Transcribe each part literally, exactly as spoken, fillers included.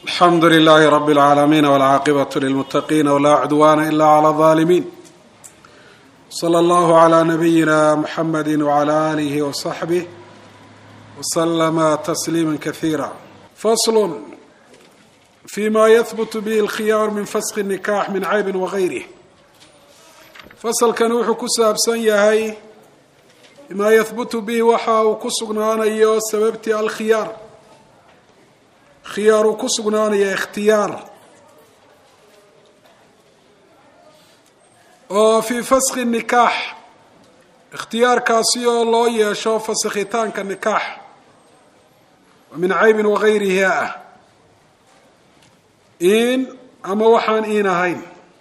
الحمد لله رب العالمين والعاقبة للمتقين ولا عدوان إلا على الظالمين. صلى الله على نبينا محمد وعلى آله وصحبه وسلم تسليما كثيرا. فصل فيما يثبت به الخيار من فسخ النكاح من عيب وغيره. فصل كان وحو كسابسن yahay ما يثبت به waxa uu ku sugnaanayo sababtii alkhiyaar khiyaar uu ku sugnaanayo ikhtiyaar oo fi fasakh nikah ikhtiyaarkaasi oo loo yeesho fasakhitaanka nikah min ayb wa ghayriha in ama waxaan in ahayn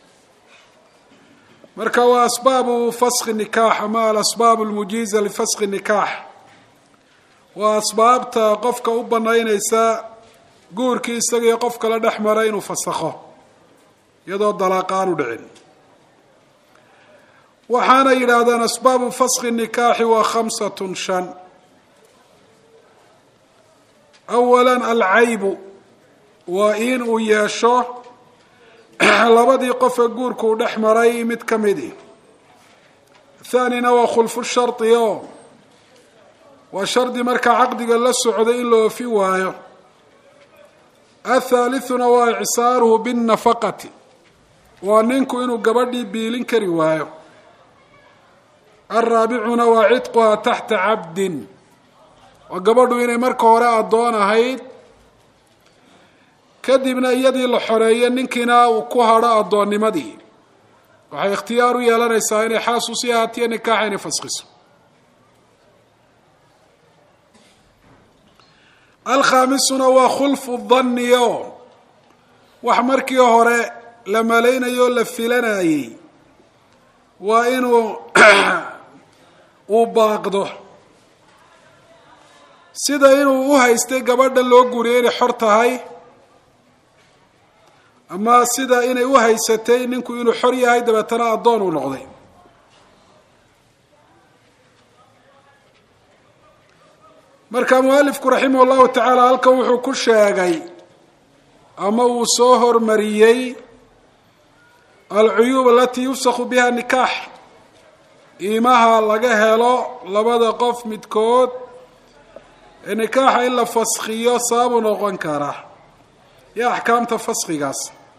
marka waa asbaabu fasakh nikah ama al-asbaab al-mujiza li fasakh nikah waa asbaabta qofka u banaynaysa guurkii isaga iyo qof kala dhaxmaray inuu fasakho iyadoo dalaaqaan u dhicin waxaana yiraahdaan asbaabu fasakh nikah wa khamsatun shan awalan al-ayb wa in u yeesho labadii qof ee guurku u dhaxmaray mid kamidi thanina wa khulfu sharti wa shardi marka aqdiga la socday in loo fi waayo الثالثنا وإعساره بالنفقة وننكو إنو قبردي بيلين كري وايو الرابعنا وعتقها تحت عبد وقبردو إني مركو وراء الدون هيد كدبنا يدي الحرية ننكنا وكوها راء الدون نمدي وحي اختيارو يالنا يسايني حاسوسياتي نكاحيني فسخسو الخامسنا وخلف الظن يوم وحمركي هوري لما لينا يولا فيلناي وإنو وباقده سيدا إنو وهايستي قبردا لو قريري حرتهاي أما سيدا إنو وهايستي ننكو إنو حرية هاي دبتنا الضون ونغضي marka muallifku rahimahullahu ta'ala halka wuxuu ku sheegay ama uu soo hormariyay al-uyub allati yufsakhu biha nikah imaha laga helo labada qof midkood nikah illa faskhiyo sabu noqon kara ya ahkaamta faskhigaas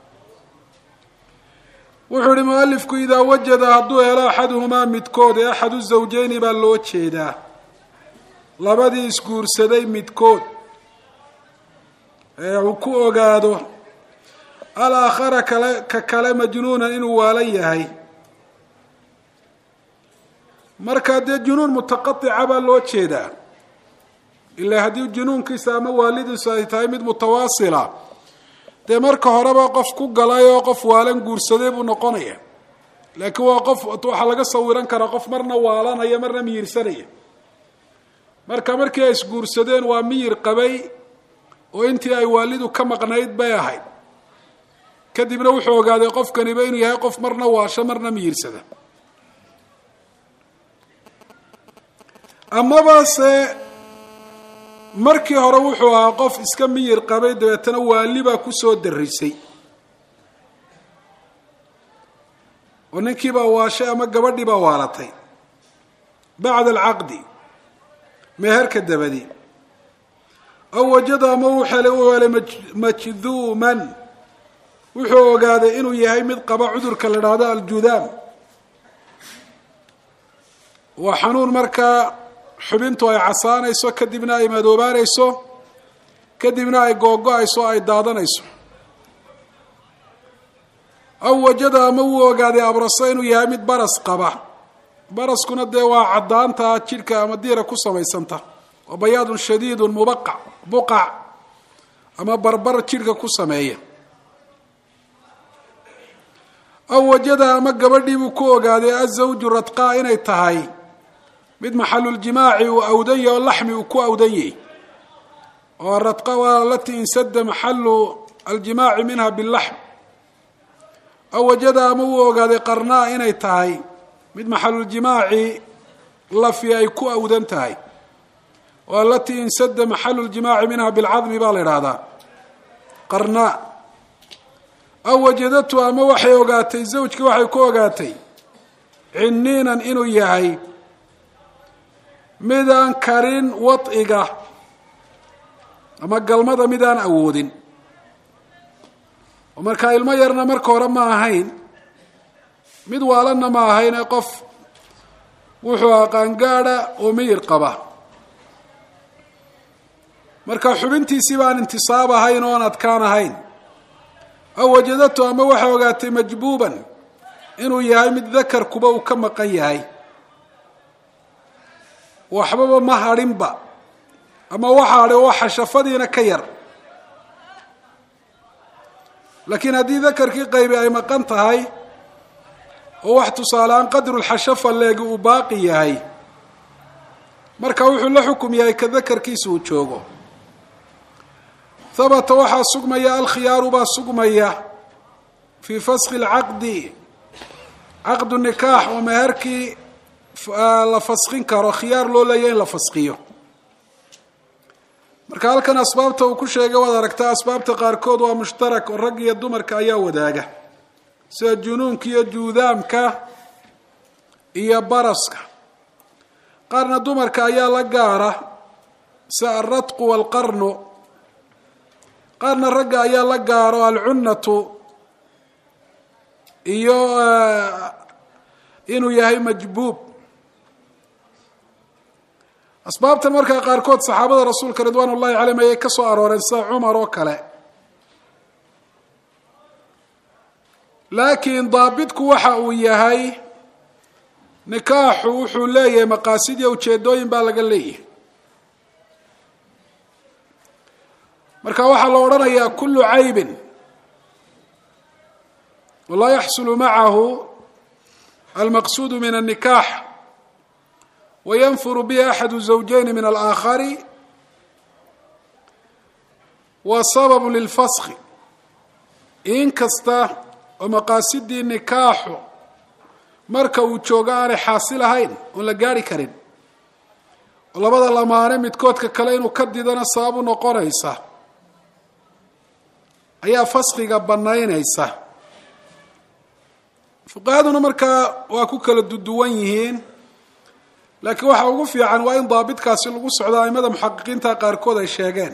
wuxuu muallifku ida wajada hadu helo ahaduhuma midkood ee ahadu zawjayn ba loo jeedaa labadii isguursaday midkood ee uu ku ogaado al-aakhara kale ka kale majnuunan inuu waalan yahay marka dee junuun mutaqatica baa loo jeedaa ilaa haddii junuunkiisa ama waalidiisu ay tahay mid mutawaasila dee marka horeba qof ku galay oo qof waalan guursaday buu noqonaya laakiin waa qof waxa laga sawiran karaa qof marna waalanaya marna miyirsanaya marka markii ay isguursadeen waa miyir qabay oo intii ay waalidu ka maqnayd bay ahayd kadibna wuxuu ogaaday qofkani inuu yahay qof marna waasha marna miyirsada ama baase markii hore wuxuu ahaa qof iska miyir qabay dabeetana waaliba ku soo darisay oo ninkii baa waashay ama gabadhii baa waalatay bacda alcaqdi meherka dabadi aw wajada ma wuxuu wala majduman wuxuu ogaaday inuu yahay mid qaba cudurka la dhahdo aljudaam wa xanuun marka xubintu ay casaanayso kadibna ay madoobaanayso kadibna ay googo'ayso ay daadanayso aw wajada ma uu ogaaday abrasa inuu yahay mid baras qaba baraskuna dee waa cadaanta jirka ama diira ku samaysanta waa bayaadun shadiidun mubaqa buqac ama barbar jirka ku sameeya aw wajada ama gabadhii buu ku ogaaday azawju radqa inay tahay mid maxalul jimaaci uu awdaya oo laxmi uu ku awdayay oo radqa waa lati insada maxalu aljimaaci minha billaxm aw wajada ama uu ogaaday qarnaa inay tahay mid maxalul jimaaci lafi ay ku awdan tahay والتي انسد محل الجماع منها بالعظم بالإرادة qarnaa aw wajadatu ama waxay ogaatay zawjkii waxay ku ogaatay ciniinan inuu yahay midaan karin wad'iga ama galmada midaan awoodin oo markaa ilmo yarna marka hore ma ahayn mid waalanna ma ahayn ee qof wuxuu ahaa qaangaadha oo miyir qaba marka xubintiisii baan intisaab ahayn oo aan adkaan ahayn aw wajadatu ama waxay ogaatay majbuuban inuu yahay mid dakarkuba uu ka maqan yahay waxbaba ma hadhinba ama waxa hadhay oo xashafadiina ka yar laakiin haddii dakarkii qaybi ay maqan tahay oo wax tusaaleaan qadrulxashafa leegi uu baaqi yahay marka wuxuu la xukum yahay ka dakarkiisa uu joogo habata waxaa sugmaya alkhiyaaru baa sugmaya fii faskhi lcaqdi caqdu nikaax oo meherkii la faskin karo khiyaar loo leeyahy in la faskiyo marka halkan asbaabta uu ku sheegay waad aragtaa asbaabta qaarkood waa mushtarak oo rag iyo dumarka ayaa wadaaga sida junuunka iyo juudaamka iyo baraska qaarna dumarka ayaa la gaara sida alradqu waalqarnu qaarna ragga ayaa la gaaro alcunnatu iyo inuu yahay majbuub asbaabtan markaa qaarkood saxaabada rasuulka ridwaan ullahi calayhim ayay ka soo arooreen sida cumar oo kale laakiin daabitku waxa uu yahay nikaaxu wuxuu leeyahay maqaasid iyo ujeedooyin baa laga leeyahay marka waxaa la odhanayaa kulu caybin walaa yaxsulu macahu almaqsuudu min الnikaax wayanfuru bihi axadu zawjayni min alaakhari wa sababu lilfaski in kasta oo maqaasidii nikaaxu marka uu joogo aanay xaasil ahayn oon la gaari karin oo labada lamaane midkoodka kale inuu ka didana sabab u noqonaysa ayaa faskiga banaynaysa fuqahaduna markaa waa ku kala duduwan yihiin laakiin waxa ugu fiican waa in daabitkaasi lagu socdo aimada muxaqiqiinta qaarkood ay sheegeen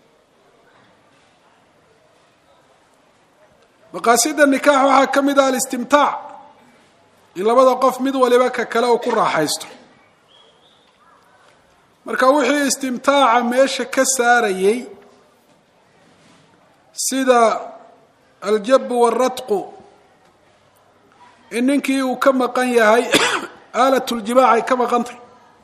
maqaasida nikaax waxaa ka mid ah alistimtaac in labada qof mid waliba ka kale uu ku raaxaysto marka wixii istimtaaca meesha ka saarayay sida aljabu waaradqu in ninkii uu ka maqan yahay aalat ljimaac ay ka maqan tahay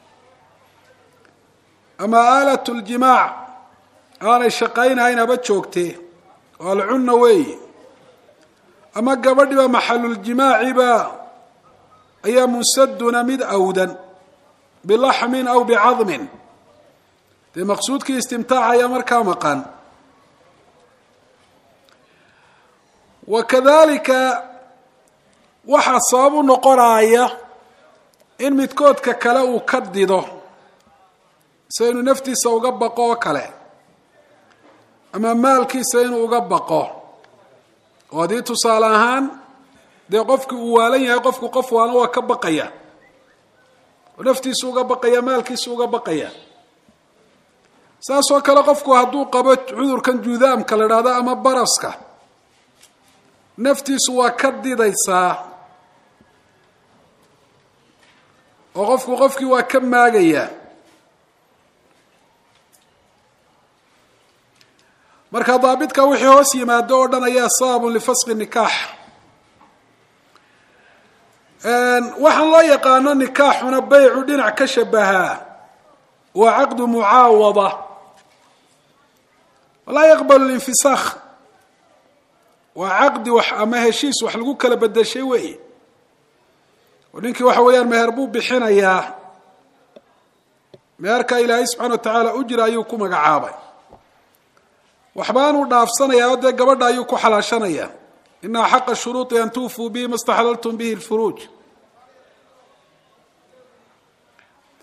ama aalat ljimaac aanay shaqaynahayn haba joogtee oo alcunna weeye ama gabadhiba maxaluljimaaciba ayaa munsaduna mid awdan bilaxmin aw bicadmin dee maqsuudkii istimtaac ayaa markaa maqan wakadalika waxaa sabab u noqonaya in midkoodka kale uu ka dido sida inuu naftiisa uga baqo oo kale ama maalkiisa inuu uga baqo oo haddii tusaale ahaan dee qofkii uu waalan yahay qofku qof waalan waa ka baqaya oo naftiisu uga baqaya maalkiisu uga baqaya saas oo kale qofku hadduu qabo cudurkan juudaamka la idhahdo ama baraska naftiisu waa ka didaysaa oo qofku qofkii waa ka maagaya marka daabitka wixii hoos yimaado oo dhan ayaa sababun lifaski nikaax waxaan loo yaqaano nikaaxuna baycu dhinac ka shabahaa waa caqdu mucaawada walaa yaqbalu linfisakh waa caqdi wax ama heshiis wax lagu kala bedeshay weeye oo ninkii waxa weeyaan meher buu bixinayaa meherka ilaahay subxana wa tacaala ujra ayuu ku magacaabay waxbaanuu dhaafsanayaa oo dee gabadha ayuu ku xalaashanayaa inaa xaqa shuruuطi an tuufuu bihi ma staxlaltum bihi lfuruuj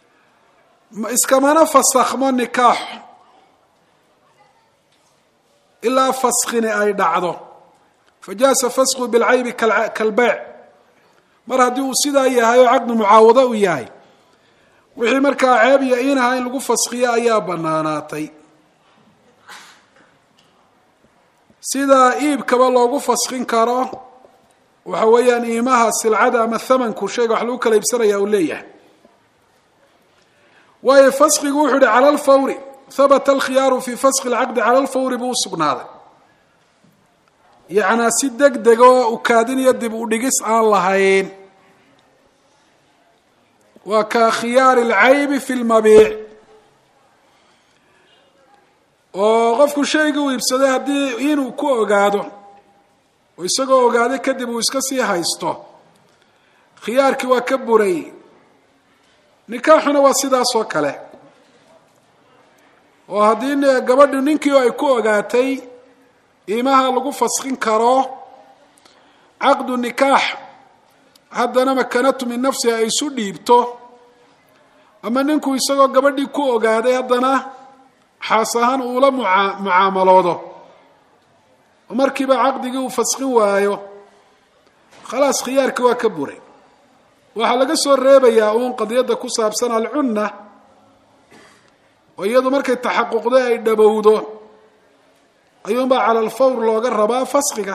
iskamana fasakhmo nikaax ilaa faskini ay dhacdo fajaasa fasku bilcaybi kalbayc mar haddii uu sidaa yahay oo caqdi mucaawado uu yahay wixii markaa ceeb iyo inaha in lagu faskiyo ayaa banaanaatay sidaa iibkaba loogu faskin karo waxa weeyaan iimaha silcada ama thamanku shayga wax lagu kala iibsanaya uu leeyahay waayo faskigu wuxuu yihi cala alfawri habata alkhiyaaru fi faski alcaqdi cala alfawri buu usugnaaday yacnaa si deg deg oo ukaadin iyo dib u dhigis aan lahayn waa ka khiyaari alcaybi fi lmabiic oo qofku shayga uu iibsaday haddii inuu ku ogaado oo isagoo ogaaday kadib uu iska sii haysto khiyaarkii waa ka buray nikaaxuna waa sidaas oo kale oo haddii gabadhi ninkii ay ku ogaatay iimaha lagu faskin karo caqdu nikaax haddana makanatu min nafsiha ay isu dhiibto ama ninku isagoo gabadhii ku ogaaday haddana xaas ahaan uula muaa mucaamaloodo oo markiiba caqdigii uu faskin waayo khalaas khiyaarkii waa ka buray waxaa laga soo reebayaa uun qadiyadda ku saabsan alcunna oo iyadu markay taxaquqday ay dhabowdo ayuunbaa cala alfawr looga rabaa faskiga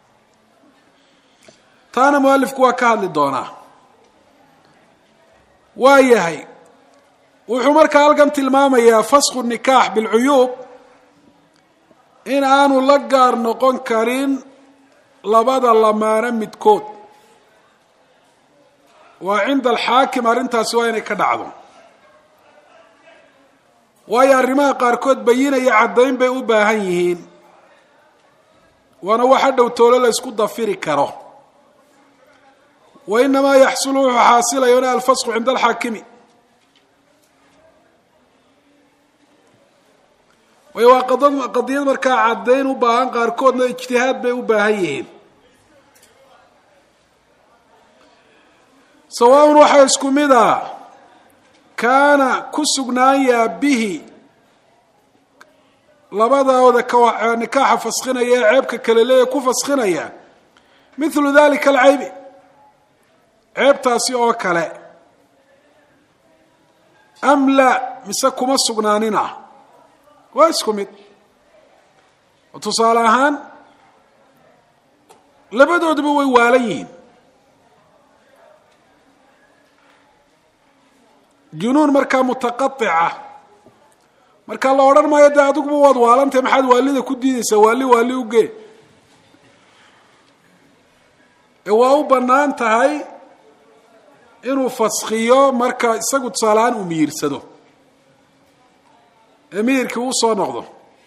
taana mualifku waa ka hadli doonaa waa yahay wuxuu markaa halkan tilmaamayaa fasku nikaax bilcuyuub in aanu la gaar noqon karin labada lamaano midkood waa cinda alxaakim arrintaasi waa inay ka dhacdo waayo arrimaha qaarkood bayinaya caddayn bay u baahan yihiin waana wax hadhow toolo la isku dafiri karo wa inamaa yaxsulu wuxuu xaasilayona alfasku cinda alxaakimi waayo waa qadiyad markaa caddayn u baahan qaarkoodna ijtihaad bay u baahan yihiin sawaaun waxaa isku mid a kaana ku sugnaanyaa bihi labadooda nikaaxa faskinaya ee ceebka kale leeya ku faskinaya mithlu dalika alcaybi ceebtaasi oo kale am la mise kuma sugnaanina waa isku mid oo tusaale ahaan labadooduba way waalan yihiin junuun markaa mutaqaطica markaa la odhan maayo dee adiguba waad waalantahay maxaad waalida ku diidaysaa waali waali ugee ee waa u bannaan tahay inuu faskiyo marka isagu tusaale ahaan uu miyirsado ee miyirkii uu soo noqdo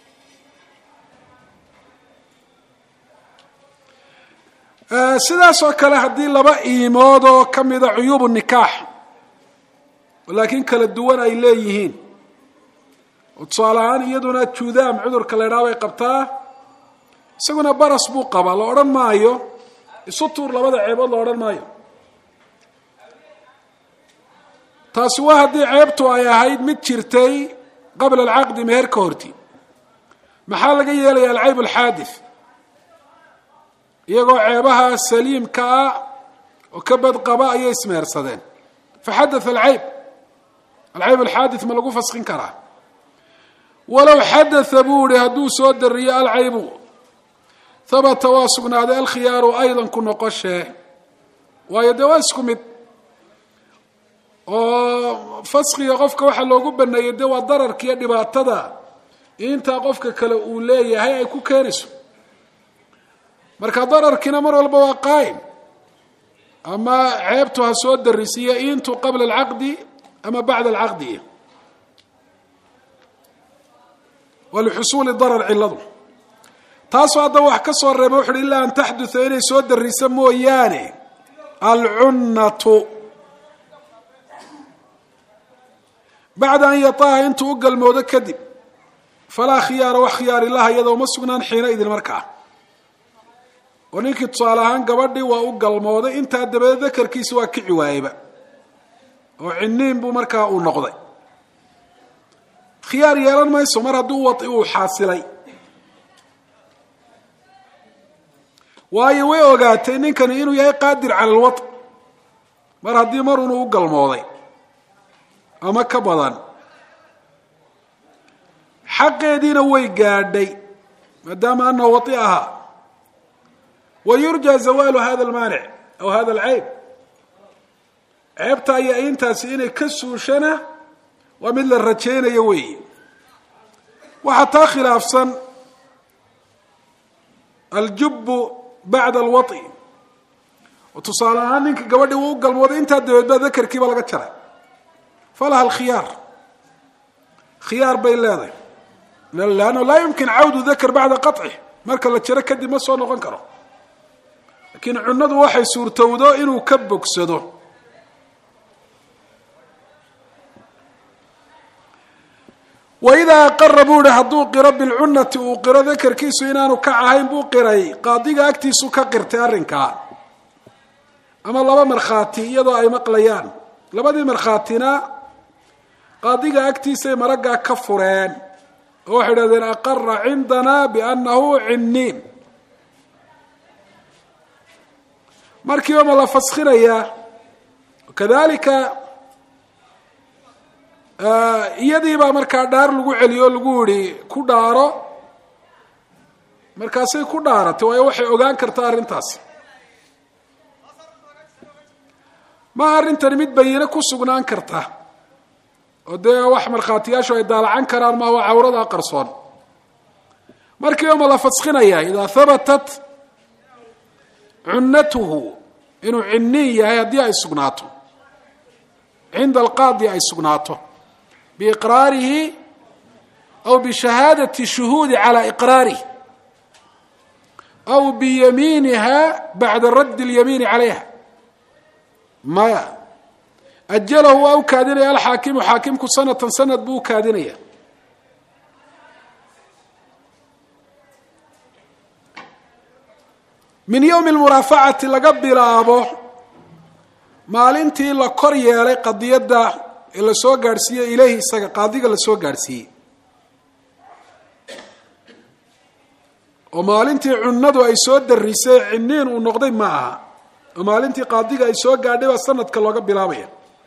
sidaas oo kale haddii laba iimood oo kamida cuyuub nikaax laakiin kala duwan ay leeyihiin oo tusaale ahaan iyaduna judaam cudurka la idhaha bay qabtaa isaguna baras buu qabaa la odhan maayo isu tuur labada ceebood la odhan maayo taasi waa haddii ceebtu ay ahayd mid jirtay qabla alcaqdi meher ka horti maxaa laga yeelaya alcayb alxaadith iyagoo ceebaha saliimka ah oo ka badqaba ayay ismeersadeen faxadatha alcayb alcayb alxaadith ma lagu faskin karaa walow xadatha buu ihi hadduu soo dariyo alcaybu habata waa sugnaaday alkhiyaaru aydan ku noqoshee waayo dee waa isku mid oo faskiga qofka waxaa loogu baneeyey dee waa dararka iyo dhibaatada intaa qofka kale uu leeyahay ay ku keenayso marka dararkiina mar walba waa qaa'im ama ceebtu ha soo darisiyo intu qabla alcaqdi ama bacda alcaqdi walixusuuli darar ciladu taasoo haddaba wax ka soo reeba wuxu uhi ilaa an taxdutha inay soo darisa mooyaane alcunnatu bacda an yataaha intuu u galmoodo kadib falaa khiyaara wax khiyaari laha iyadoo ma sugnaan xiina idin markaa oo ninkii tusaale ahaan gabadhii waa u galmooday intaa dabadeed dakarkiisi waa kici waayeyba oo ciniin buu markaa uu noqday khiyaar yeelan mayso mar hadduu wai uu xaasilay waayo way ogaatay ninkani inuu yahay qaadir cala alwat mar haddii mar unuu u galmooday ama ka badan xaqeediina way gaadhay maadaama anahu wati ahaa wayurja zawaalu hada almaanic aw hada alcayb ceebta ayaa intaasi inay ka suushana waa mid la rajaynayo weeye waxaa taa khilaafsan aljubu bacda alwai oo tusaale ahaan ninka gabadhii uu u galmooday intaa dabeed baa dakarkiiba laga jaray falaha alkhiyaar khiyaar bay leedahay lannahu laa yumkin cawdu dakar bacda qaطcih marka la jaro kadib ma soo noqon karo laakiin cunadu waxay suurtowdo inuu ka bogsado waidaa aqara buu ihi hadduu qiro bilcunati uu qiro dakarkiisu inaanu kac ahayn buu qiray qaadiga agtiisu ka qirtay arrinkaa ama laba markhaati iyadoo ay maqlayaan labadii markhaatina qaadiga agtiisay maraggaa ka fureen oo waxay idhahdeen aqara cindana biannahu cinniin markiiba ma la faskhinayaa kadalika iyadii baa markaa dhaar lagu celiyo o lagu yihi ku dhaaro markaasay ku dhaaratay waayo waxay ogaan kartaa arrintaasi ma arrintani mid bayine ku sugnaan karta oo dee wax markhaatiyaashu ay daalacan karaan ma waa cawrada qarsoon markiiba ma la faskhinayaa idaa habatat cunnatuhu inuu cinniin yahay haddii ay sugnaato cinda alqaadi ay sugnaato biiqraarihi aw bishahaadati shuhuudi calaa iqraarih aw biyamiiniha bacda raddi اlyamiini calayha maya ajalahu waa u kaadinaya alxaakimu xaakimku sanatan sanad buu u kaadinaya min yowmi lmuraafacati laga bilaabo maalintii la kor yeelay qadiyadda ee la soo gaadhsiiyey ilayhi isaga qaadiga la soo gaadhsiiyey oo maalintii cunnadu ay soo darisay ciniin uu noqday ma aha oo maalintii qaadiga ay soo gaadhay baa sanadka looga bilaabaya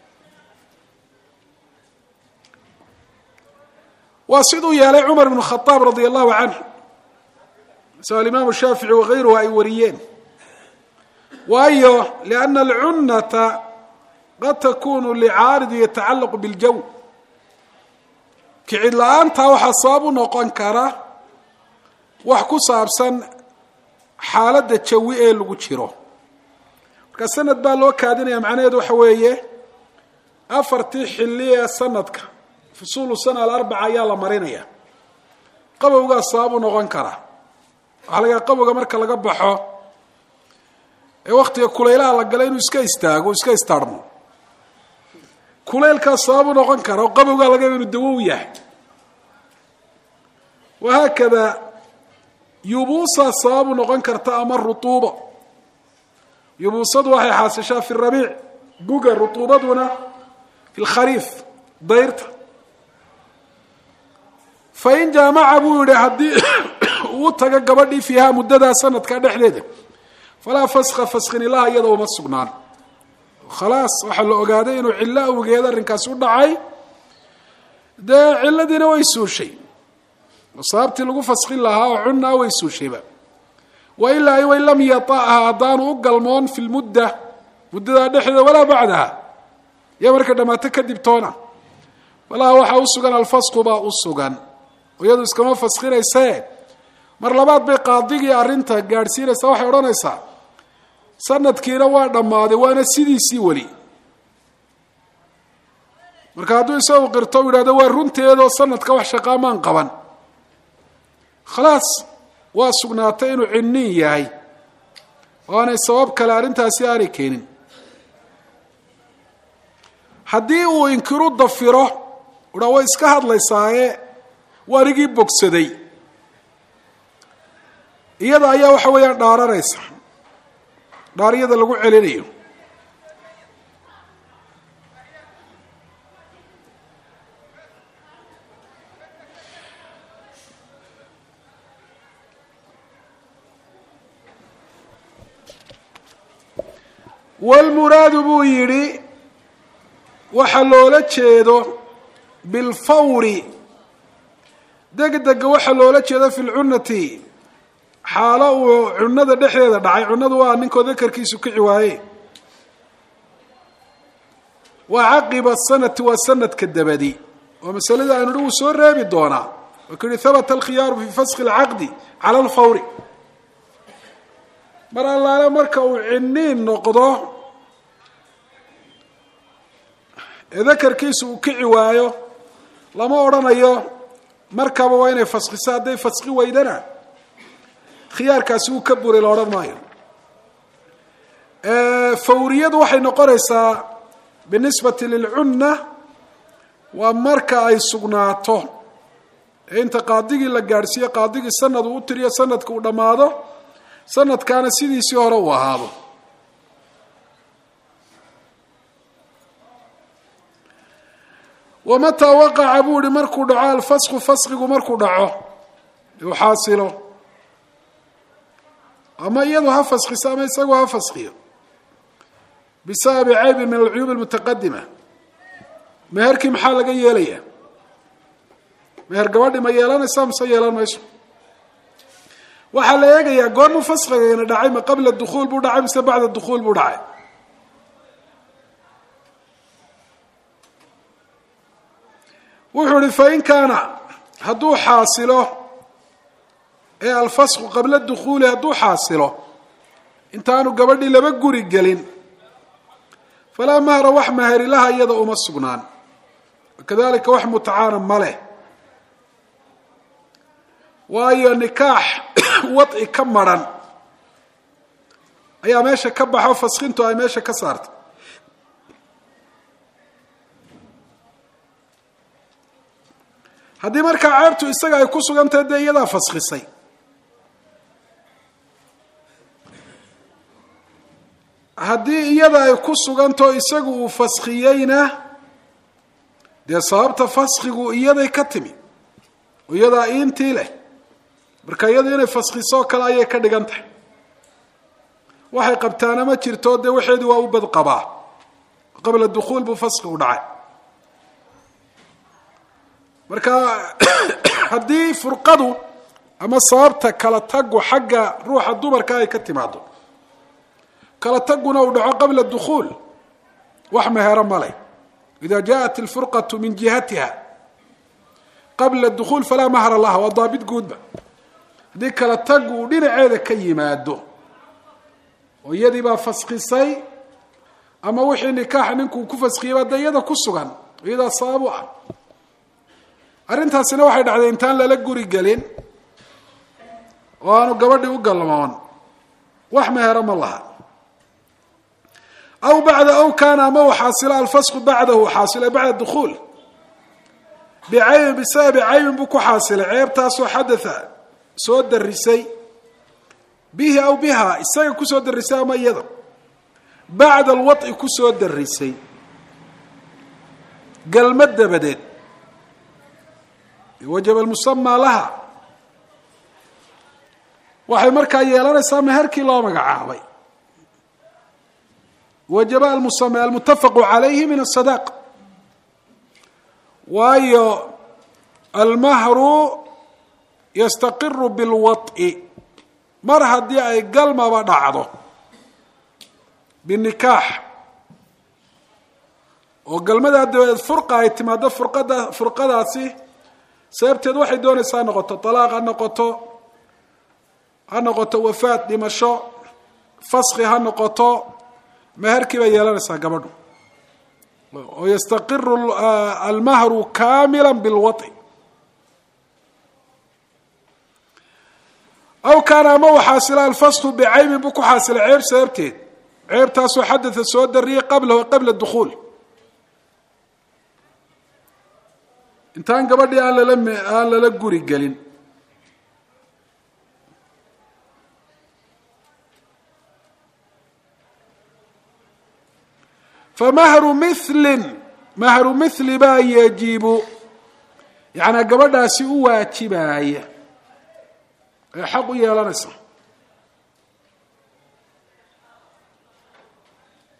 waa siduu yeelay cumar ibnu khadaab radia allahu canhu sa alimaamu shaafici wakayruhu ay wariyeen waayo lianna alcunnata qad takunu licaaridi yatacallaqu biljaw kicid la-aantaa waxaa sabab u noqon kara wax ku saabsan xaaladda jawi ee lagu jiro marka sanad baa loo kaadinaya macnaheedu waxa weeye afartii xilli ee sanadka fusuulu sana alarbaca ayaa la marinaya qabowgaa sabab u noqon kara waxaa lagaa qabowga marka laga baxo ee waktiga kulaylaha la galay inuu iska istaago iska istaarmo kulaylkaa sabab u noqon kara oo qabowgaa laga inuu dawow yahay wahaakada yubuusaa sabab u noqon karta ama rutuubo yubuusadu waxay xaasishaa fi rabiic guga rutuubaduna fi lkhariif dayrta fain jaamaca buu yihi haddii uu taga gabadhii fiihaa muddadaa sanadka dhexdeeda falaa faska faskinilaha iyada uma sugnaan khalaas waxaa la ogaaday inuu cillo awgeed arrinkaasi u dhacay dee cilladiina way suushay sababtii lagu faskin lahaa oo cunnaa way suushayba wailaa wain lam yata'ha haddaanu u galmoon fi lmudda muddadaa dhexdeeda walaa bacdaha iyo marka dhammaato kadib toona walaha waxaa u sugan alfasku baa u sugan iyadu iskama faskinayse mar labaad bay qaadigii arrinta gaadhsiinaysaa waxay odhanaysaa sanadkiina waa dhammaaday waana sidiisii weli marka hadduu isagu qirto u yidhahdo waa runteedoo sanadka wax shaqaamaan qaban khalaas waa sugnaatay inuu cinniin yahay oo aanay sabab kale arrintaasi aanay keenin haddii uu inkiru dafiro udhaa way iska hadlaysaaye waa anigii bogsaday iyada ayaa waxa weeyaan dhaaranaysa dhaaryada lagu celinayo walmuraadu buu yidhi waxa loola jeedo bilfawri degdega waxa loola jeedo fi lcunnati xaalo uu cunada dhexdeeda dhacay. cunadu waa ninkoo dakarkiisu kici waaye. waa caqiba sanati waa sanadka dabadi oo masalada aanu dhi wuu soo reebi doonaa. wuxuu yihi habata alkhiyaaru fi faski alcaqdi cala alfawri. mar allaale marka uu ciniin noqdo ee dakarkiisu uu kici waayo lama odhanayo markaba waa inay faskiso. hadday faski weydana khiyaarkaasi wuu ka buray la odhan maayo. fawriyadu waxay noqonaysaa binisbati lilcunna waa marka ay sugnaato ee inta qaadigii la gaadhsiiyo qaadigii sanad uu u tiriyo sanadka uu dhammaado sanadkaana sidiisii hore uu ahaado. wamataa waqaca buu ihi markuu dhaco alfasku faskigu markuu dhaco uu xaasilo ama iyadu ha faskiso ama isagu ha faskiyo bisababi caybin min alcuyuub almutaqadima. meherkii maxaa laga yeelaya? meher gabadhi ma yeelanaysa mise yeelan mayso? waxaa la eegayaa goormu faskigana dhacay, ma qabla dukuul buu dhacay mise bacda dukuul buu dhacay. wuxuu ihi fain kaana hadduu xaasilo ee alfasku qabla dukuuli hadduu xaasilo intaanu gabadhii laba guri gelin falaa mahra wax maherilaha iyada uma sugnaan. kadalika wax mutacaana ma leh, waayo nikaax wadci ka maran ayaa meesha ka baxo faskintu ay meesha ka saartay. haddii markaa ceebtu isaga ay ku sugan tahay dee iyadaa faskisay. haddii iyada ay ku sugantao isagu uu faskiyeyna dee sababta faskigu iyaday ka timi oo iyadaa iintii leh, marka iyadu inay faskisoo kale ayay ka dhigan tahay. waxay qabtaana ma jirto dee waxeedii waa u badqabaa. qabla dukuul buu faskigu dhacay. marka haddii furqadu ama sababta kala tagu xagga ruuxa dumarka ay ka timaado, kala taguna uu dhaco qabla dukuul, wax mehero male. ida jaءat اlfurqaةu min jihatiha qabla dukuul falaa mahra laha. waa daabit guudba. haddii kala tagu uu dhinaceeda ka yimaado oo iyadii baa faskisay ama wixii nikaaxa ninkuu ku faskiyay baa de iyada ku sugan, iyadaa sabab u ah. arrintaasina waxay dhacday intaan lala guri gelin oo aanu gabadhii u galmoon, wax mehero ma laha. aw bacda aw kaana ama u xaasilo alfasku bacdahu xaasila bacda dukuul bicaybin bisababi caybin buu ku xaasilay ceebtaasoo xadatha soo darisay bihi aw biha isaga kusoo darisay ama iyada bacda alwadci kusoo darisay galmad dabadeed. wajaba almusamaa laha waxay markaa yeelanaysaa meherkii loo magacaabay. wajaba almusama almutafaqu calayhi min asadaq, waayo almahru yastaqiru bilwad'i mar haddii ay galmaba dhacdo binikaax oo galmadaa dabadeed furqa ay timaado furqada furqadaasi sababteed waxay doonaysaa ha noqoto talaaq, ha noqoto ha noqoto wafaad dhimasho, faski ha noqoto, meherkii bay yeelanaysaa gabadhu. oo yastaqiru almahru kaamila bilwadci. aw kaana ama u xaasila alfasku bicaybin buu ku xaasilay ceeb sababteed, ceebtaasoo xadatha soo dariyay qablahu qabla dukuul intaan gabadhii aan lala aan lala guri gelin. famahru milin mahru mili baa yajibu yaعnaa gabadhaasi u waajibaaya ee xaq u yeelanaysa.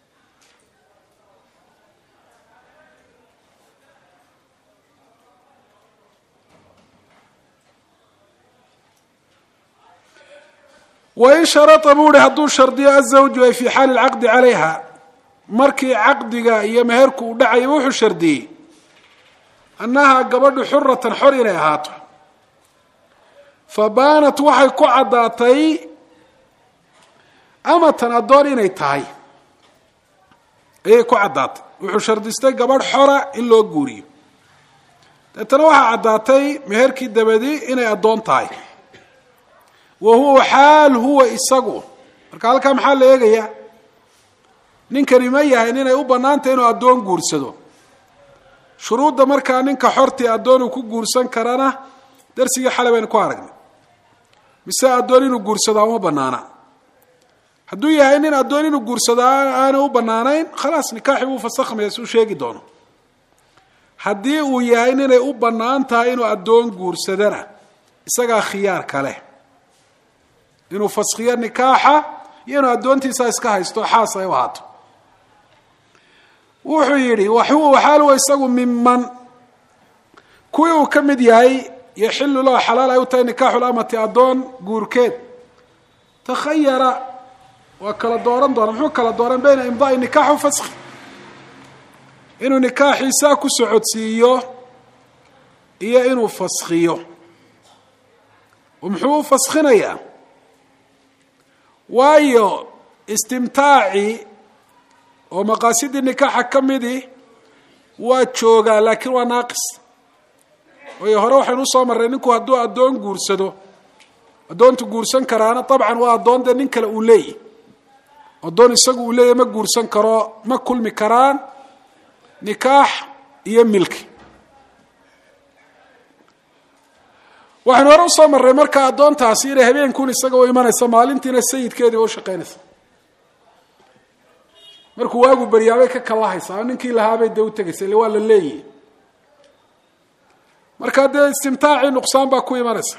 wain sharata buu hi hadduu shardiyo azawju ay fii xaali lcaqdi calayha markii caqdiga iyo meherku uu dhacaya wuxuu shardiyey annahaa gabadhu xuratan xor inay ahaato fabaanat waxay ku caddaatay amatan addoon inay tahay ayay ku caddaatay wuxuu shardistay gabadh xora in loo guuriyo deetana waxaa caddaatay meherkii dabadii inay addoon tahay wa huwa xaal huwa isagu marka halkaa maxaa la eegayaa ninkani ma yahayn inay u bannaantahy inuu addoon guursado shuruudda markaa ninka xortii addoon uu ku guursan karana darsigii xalay baynu ku aragnay mise addoon inuu guursado ama banaana hadduu yahay nin addoon inuu guursado aana u banaanayn khalaas nikaaxi buu fasakhmaya suu sheegi doono haddii uu yahay inay u bannaan tahay inuu addoon guursadana isagaa khiyaar kale inuu faskhiyo nikaaxa iyo inuu addoontiisa iska haysto xaas ay u ahaato wuxuu yidhi waxuu xaaluwa isagu miman kuwii uu ka mid yahay yaxilu lahu xalaal ay u tahay nikaaxu lamati addoon guurkeed takhayara waa kala dooran doona muxuu kala dooran bayna imdaai nikaax wa faskhi inuu nikaaxiisaa ku socodsiiyo iyo inuu faskhiyo muxuu u faskhinayaa waayo istimtaaci oo maqaasidii nikaaxa ka midi waa joogaa laakiin waa naaqis waayo hore waxaynu usoo marray ninku hadduu addoon guursado addoontu guursan karaana dabcan waa addoon dee nin kale uu leeyahy addoon isagu uu leeyahy ma guursan karo ma kulmi karaan nikaax iyo milki waxaynu hore usoo marray markaa addoontaasi inay habeenkuun isaga u imanayso maalintiina sayidkeedii u shaqaynaysa markuu waagu baryaabay ka kalahaysaa ninkii lahaabay dee u tegaysa ille waa la leeyihi markaa dee istimtaacii nuqsaan baa ku imanaysa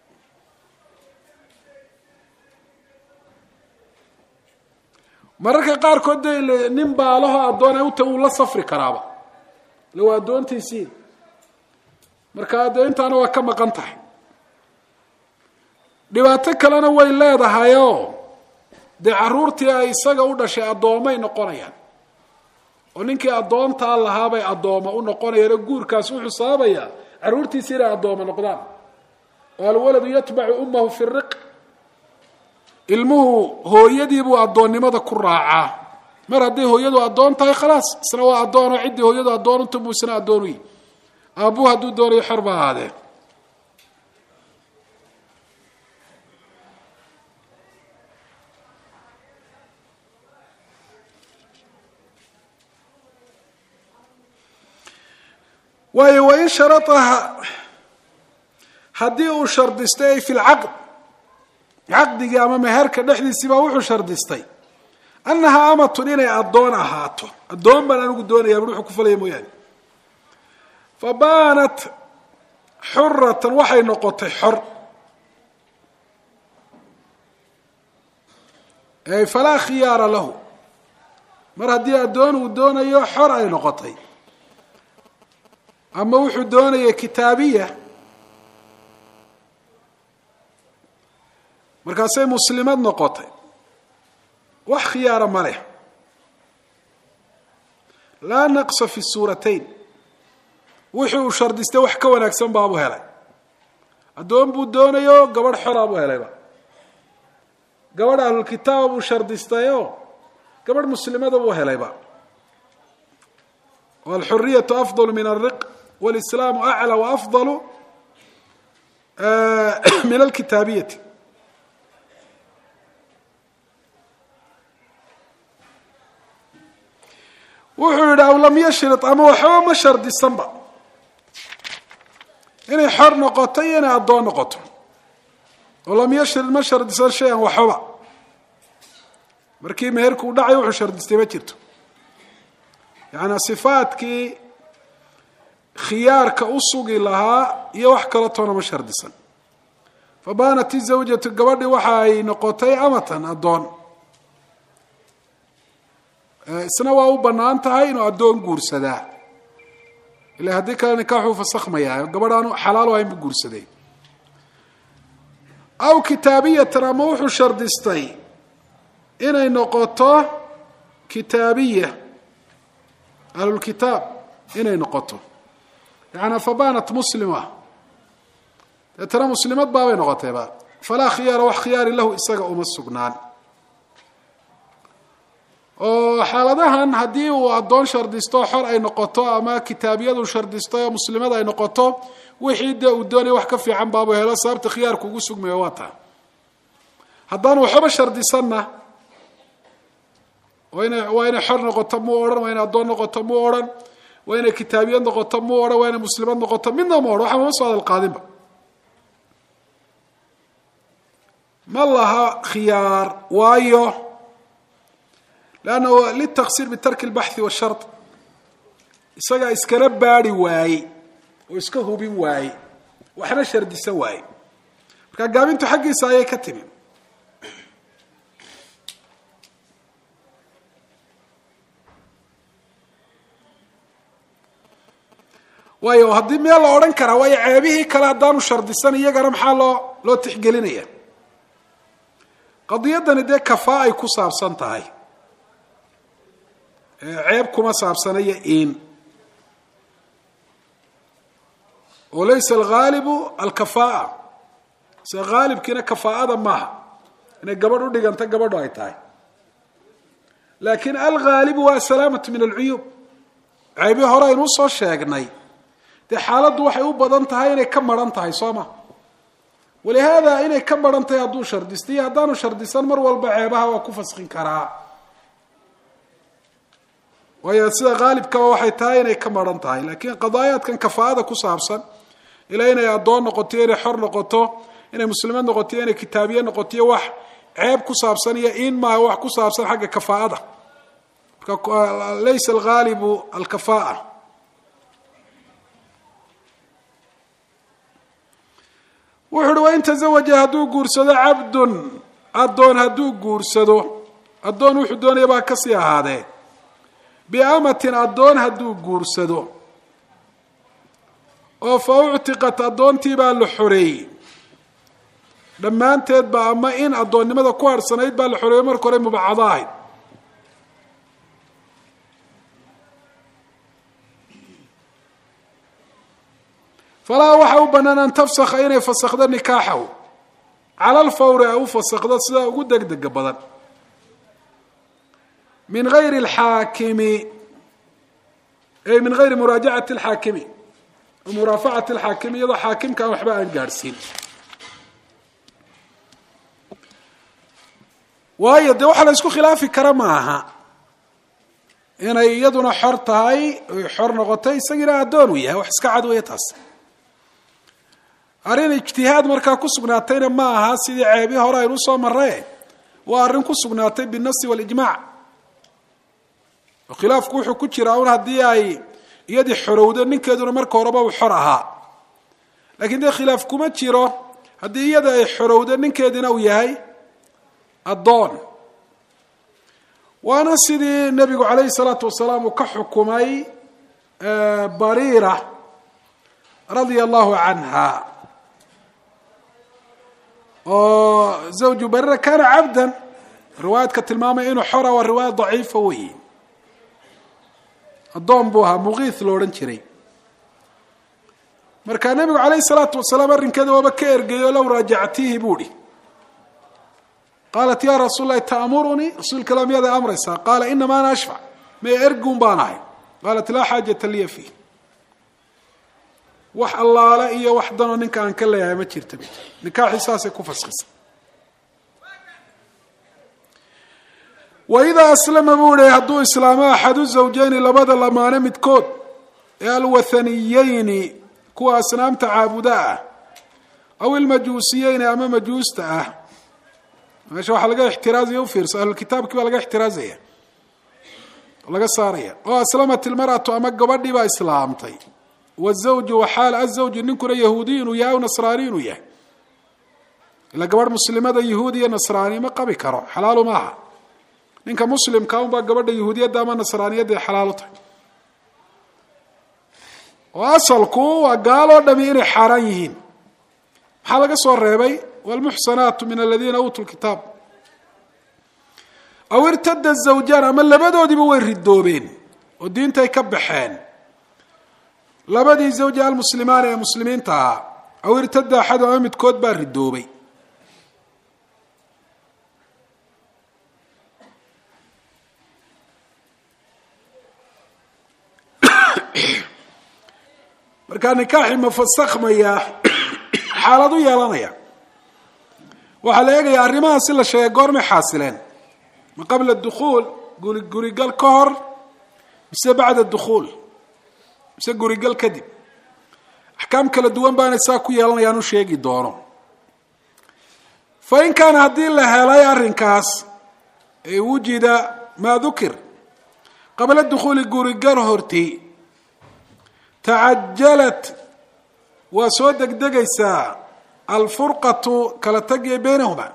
mararka qaarkood de nin baalaho addoon uta uu la safri karaaba ille waa addoontiisii markaa dee intaana waa ka maqan tahay dhibaato kalena way leedahayoo dee carruurtii ay isaga u dhashay addoomay noqonayaan oo ninkii addoontaa lahaabay addooma u noqonayaan oo guurkaas wuxuu sababayaa carruurtiisi inay addooma noqdaan oo alwaladu yatbacu ummahu fi riq ilmuhu hooyadiibuu addoonnimada ku raacaa mar hadday hooyadu addoon tahay khalaas isna waa addoonoo ciddii hooyadu addoon u tamu isna addoon u yihi aabbuhu hadduu doonayo xor ba ahaadeen waayo wain sharaaha haddii uu shardistay ay fi lcaqd caqdigii ama meherka dhexdiisii baa wuxuu shardistay annahaa amatun inay addoon ahaato addoon baan anigu doonayaa bur wuxuu ku falaya mooyaane fabaanat xuratan waxay noqotay xor ay falaa khiyaara lahu mar haddii addoon uu doonayo xor ay noqotay ama wuxuu doonaya kitaabiya markaasay muslimad noqotay wax khiyaara ma leh laa naqsa fi suuratayn wixii uu shardistay wax ka wanaagsan baabuu helay addoon buu doonayo gabadh xoraa buu helayba gabadh ahlulkitaaba buu shardistayoo gabadh muslimada buu helayba alxuriyatu afdal min alriq walislaamu aclى waafdal min alkitaabiyati wuxuu yidhi aw lam yashrid ama waxba ma shardisanba inay xor noqoto iyo inay addoon noqoto oo lam yashrid ma shardisan shay-an waxba markii meherku u dhacay wuxuu shardistay ma jirto yaani sifaadkii khiyaarka u sugi lahaa iyo wax kala toona ma shardisan fabaanat izawjatu gabadhii waxa ay noqotay amatan addoon isna waa u banaan tahay inuu addoon guursadaa ila haddii kale nikaaxuu fasakhmayaa gabadh aanu xalaal ahayn buu guursaday aw kitaabiyatan ama wuxuu shardistay inay noqoto kitaabiya ahlulkitaab inay noqoto yaani fabanat muslima deetana muslimad baabay noqotayba falaa khiyaara wax khiyaari lahu isaga uma sugnaan oo xaaladahan haddii uu addoon shardisto xor ay noqoto ama kitaabiyadu shardisto oo muslimada ay noqoto wixii dee uu doonaya wax ka fiican baabu helo sababta khiyaarku ugu sugmayo waa taa haddaan waxba shardisanna waa inay waa inay xor noqoto muu odhan waa inay addoon noqoto muu odhan waa inay kitaabiyad noqoto muu odhan waa inay muslimad noqoto midna ma odhan waxaa mama soo hadal qaadinba ma laha khiyaar waayo lannahu litaqsiir bitarki albaxthi washard isagaa iskala baari waaye oo iska hubin waaye waxna shardisa waaye marka gaabintu xaggiisa ayay ka timi waayo haddii meel la odhan karaa waayo ceebihii kale haddaanu shardisan iyagana maxaa loo loo tixgelinaya qadiyaddani dee kafaa ay ku saabsan tahay ceeb kuma saabsanaya in oo laysa alghaalibu alkafaa'a se haalibkiina kafaa'ada maaha inay gabadh u dhiganta gabadho ay tahay laakin alghaalibu waa asalaamatu min alcuyuub ceebii hore aynu usoo sheegnay dee xaaladdu waxay u badan tahay inay ka maran tahay soo ma walihaada inay ka maran tahay hadduu shardista iyo haddaanu shardisan mar walba ceebaha waa ku faskin karaa waayo sida haalibkaba waxay tahay inay ka maran tahay laakiin qadaayaadkan kafaa'ada ku saabsan ilaa inay addoon noqoto inay xor noqoto inay muslimad noqoto inay kitaabiye noqoto wax ceeb ku saabsan iyo in maaha wax ku saabsan xagga kafaa'ada marka laysa alghaalibu alkafaa'a wuxu uhi wain tazawaja hadduu guursado cabdun addoon hadduu guursado addoon wuxuu doonaya baa kasii ahaadee biamatin addoon hadduu guursado oo fa uctiqat addoontii baa la xoreeyey dhammaanteed ba ama in addoonnimada ku harsanayd baa la xoreeyey marka hore mubacado ahayd falaa waxa u banaan an tafsakha inay fasakhdo nikaaxahu cala alfawri ay u fasakhdo sidaa ugu degdega badan min gayri alxaakimi ay min gayri muraajacati alxaakimi muraafacati alxaakimi iyadoo xaakimka aan waxba aan gaadhsiin waayo dee waxaa la isku khilaafi kara ma aha inay iyaduna xor tahay oy xor noqotay isagiina addoon u yahay wax iska cad weya taas arrin ijtihaad markaa ku sugnaatayna ma aha sidii ceebii hore aynu usoo maree waa arrin ku sugnaatay binnasi waalijmaac oo khilaafku wuxuu ku jiraa un haddii ay iyadii xorowdo ninkeeduna marka horeba uu xor ahaa laakiin dee khilaaf kuma jiro haddii iyada ay xorowdo ninkeedina uu yahay addoon waana sidii nebigu calayhi salaatu wasalaam uu ka xukumay bariira radia allahu canha oo zawju barira kaana cabdan riwaayadka tilmaamaya inuu xora waa riwaaya daciifa weyi addoon buu ahaa muqiith lo odhan jiray markaa nebigu calayhi salaatu wasalaam arrinkeeda waaba ka ergeeyo low raajactiihi buu hi qaalat ya rasuul lahi ta'murunii rasuulka la miyaada amraysaa qaala inama ana ashfac mee ergun baan ahay qaalat laa xaajata liya fiih wax allaale iyo wax danoo ninka aan ka leeyahay ma jirta nikaaxii saasay ku faskisay waidaa aslama buu hi hadduu islaamo axadu zawjeyni labada lamaane midkood ee alwathaniyeyni kuwa asnaamta caabuda ah aw ilmajuusiyeyni ama majuusta ah meesha waxaa laga ixtiraazaya ufiirsa ahlulkitaabkii baa laga ixtiraazaya laga saaraya oo aslamat ilmar'atu ama gabadhii baa islaamtay wazawju waxaal azawju ninkuna yahuudiy inuu yahay aw nasraani inuu yahay ila gabadh muslimada yahuudi iyo nasraani ma qabi karo xalaalu maaha ninka muslimka unbaa gabadha yahuudiyadda ama nasraaniyadda ay xalaal u tahay oo asalku waa gaaloo dhami inay xaaraan yihiin maxaa laga soo reebay والمحصنات من الذين أوتوا الكتاب أو ارتد الزوجان أما لبدو دي بوي ردوبين ودين تيكبحين لبدي زوجة المسلمان يا مسلمين تا أو ارتد أحد أمد كود بار ردوبي marka nikaaxi mafasakmaya xaaladu yeelanaya waxa la eegaya arrimaha si la sheegay goorma xaasileen ma qabla dukhul guri guri gal ka hor mise bacda dukhul mise guri gal kadib ahkaam kala duwan baan isaa ku yeelanayaan u sheegi doono fa in kana hadii la helay arrinkaas ee wujida ma dhukir qabla dukhul guri gal horti تعجلت وسودك دقيسا الفرقة كلا تجي بينهما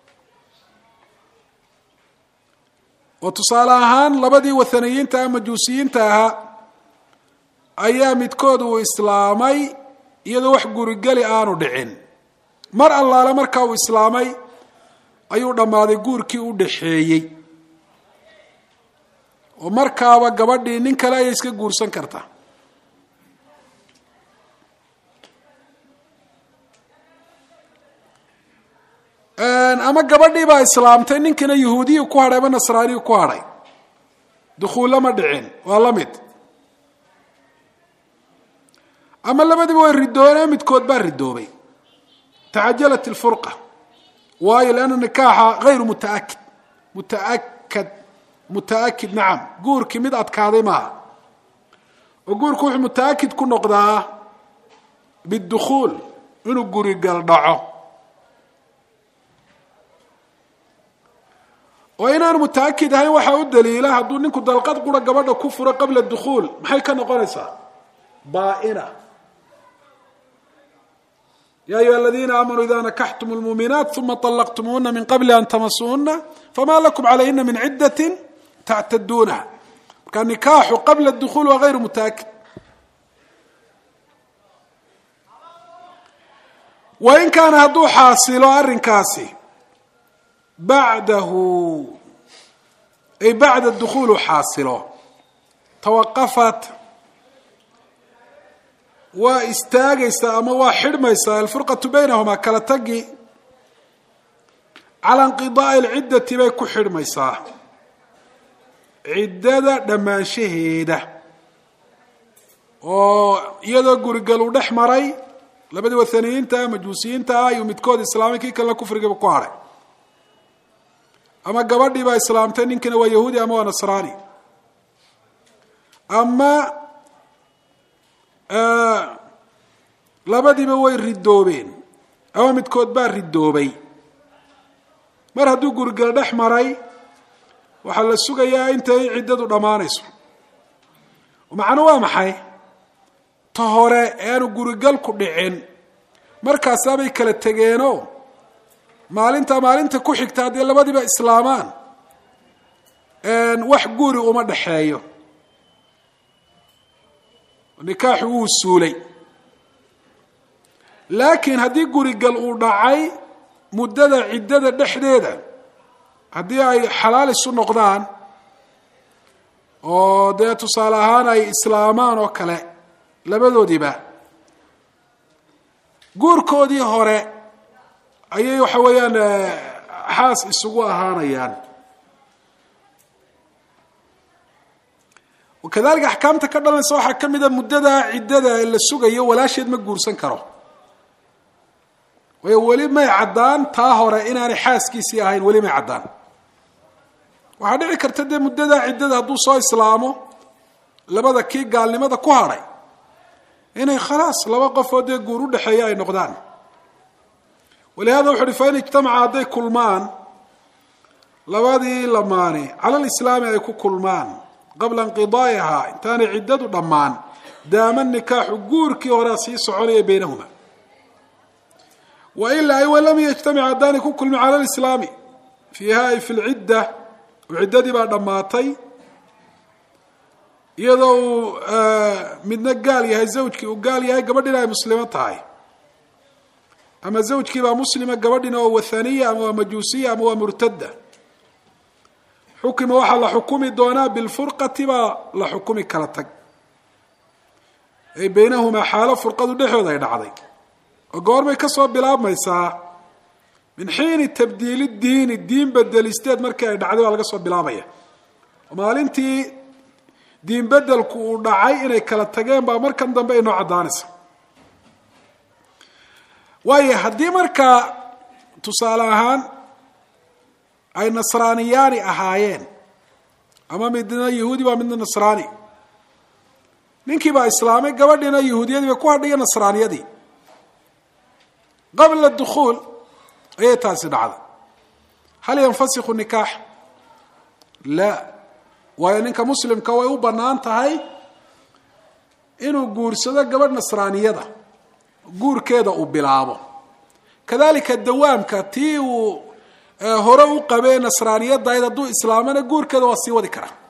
وتصالحان لبدي وثنيين تا مجوسيين تا أيام تكودوا إسلامي يدو وحقوا رجالي آنو دعين مر الله لمركوا إسلامي أيو دماذي قوركي ودحيي ومركوا قبردي ننك لا يسكي قورسان كرتا ama gabadhii baa islaamtay ninkina yahuudiyo ku haray ama nasraani ku haray dukhul lama dhicin waa la mid ama labadiba way ridoonay midkood baa ridoobay tacajalat alfurqa waayo lana nikaaha غير متأكد متأكد متأكد نعم guurkii mid adkaaday ma oo guurku wuxuu mutaakid ku noqdaa bidukhul inuu guri gal dhaco وإن أنا متأكد هاي واحد دليله هدول نكون دلقات قرا قبل كفر قبل الدخول محي كان قرصة بائنة يا أيها الذين آمنوا إذا نكحتم المؤمنات ثم طلقتموهن من قبل أن تمسوهن فما لكم عليهن من عدة تعتدونها كان نكاح قبل الدخول وغير متأكد وإن كان هدو حاصل أرنكاسي بعده أي بعد الدخول حاصله توقفت واستاجس أما واحد ما يسال الفرقة بينهما كلا تجي على انقضاء العدة بيكو حد ما يسال عدة لما شهيدة ويدا قرقلوا دحمري لبدي والثانيين تا مجوسيين تا يوم تكود إسلامي كي كلا كفر جب قارئ ama gabadhii baa islaamtay ninkina waa yahuudi ama waa nasraani ama labadiiba way ridoobeen ama midkood baa ridoobay mar hadduu gurigal dhex maray waxaa la sugayaa intay ciddadu dhammaanayso macno waa maxay ta hore aanu gurigal ku dhicin markaasaabay kala tegeenoo maalinta maalinta ku xigta hadii labadiiba islaamaan een wax guuri uma dhaxeeyo nikaaxu uu suulay laakiin hadii guri gal uu dhacay muddada ciddada dhexdeeda hadii ay xalaal isu noqdaan oo dee tusaale ahaan ay islaamaan oo kale labadoodiiba guurkoodii hore ayay waxa weeyaan xaas isugu ahaanayaan وكذلك احكامته كدلن soo waxa kamida muddada ciddada la sugayo walaasheed ma guursan karo way wali ma cadaan taa hore inaan xaaskiisi ahayn wali ma cadaan waxa dhici karta de muddada ciddada haduu soo islaamo labada kii gaalnimada ku haray inay khalaas laba qof oo de guur u dhaxeeyo ay noqdaan ولهذا وحرفين اجتمع هذي كلمان لبادي لماني على الإسلام يكون كلمان قبل انقضائها انتاني عدة ضمان دام النكاح قوركي وراسي سعودية بينهما وإلا أيوة لم يجتمع هذان يكون كل على الإسلام فيها في العدة وعدة دي بعد ماتي يدو آه من قال يا زوجك وقال يا قبل لا مسلمات هاي ama zawjkii baa muslima gabadhina waa wathaniya ama waa majuusiya ama waa murtada xukima waxaa la xukumi doonaa bilfurqati baa la xukumi kala tag ay baynahumaa xaalo furqadu dhexooda ay dhacday oo goormay kasoo bilaabmaysaa min xiini tabdiili diini diin bedelisteed markii ay dhacday baa laga soo bilaabaya oo maalintii diin bedelku uu dhacay inay kala tageen baa markan dambe ay noo caddaanaysa waayo haddii markaa tusaale ahaan ay nasraaniyaani ahaayeen ama midna yahuudi baa midna nasraani ninkii baa islaamay gabadhiina yahuudiyadii bay ku hadhiya nasraaniyadii qabla dukhuul ayay taasi dhacday hal yanfasikhu nikaax la waayo ninka muslimka way u bannaan tahay inuu guursado gabadh nasraaniyada guurkeeda uu bilaabo kadalika dawaamka tii uu hore u qabee nasraaniyadayd hadduu islaamana guurkeeda waa sii wadi karaa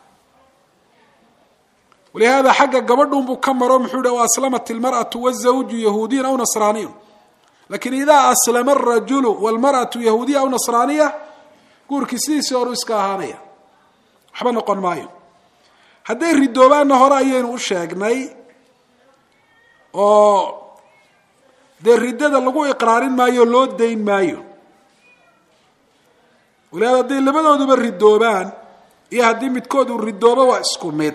walihada xagga gabadhunbuu ka maro muxuu hi aslamat ilmar'atu wazawju yahuudiyun aw nasraaniyun lakin idaa aslama arajulu walmar'atu yahuudiya aw nasraaniya guurkii sidiisii horu iska ahaanaya waxba noqon maayo hadday ridoobaanna hore ayaynu u sheegnay oo dee riddada lagu iqraarin maayo loo dayn maayo walihaada hadday labadooduba ridoobaan iyo haddii midkood uu ridoobo waa isku mid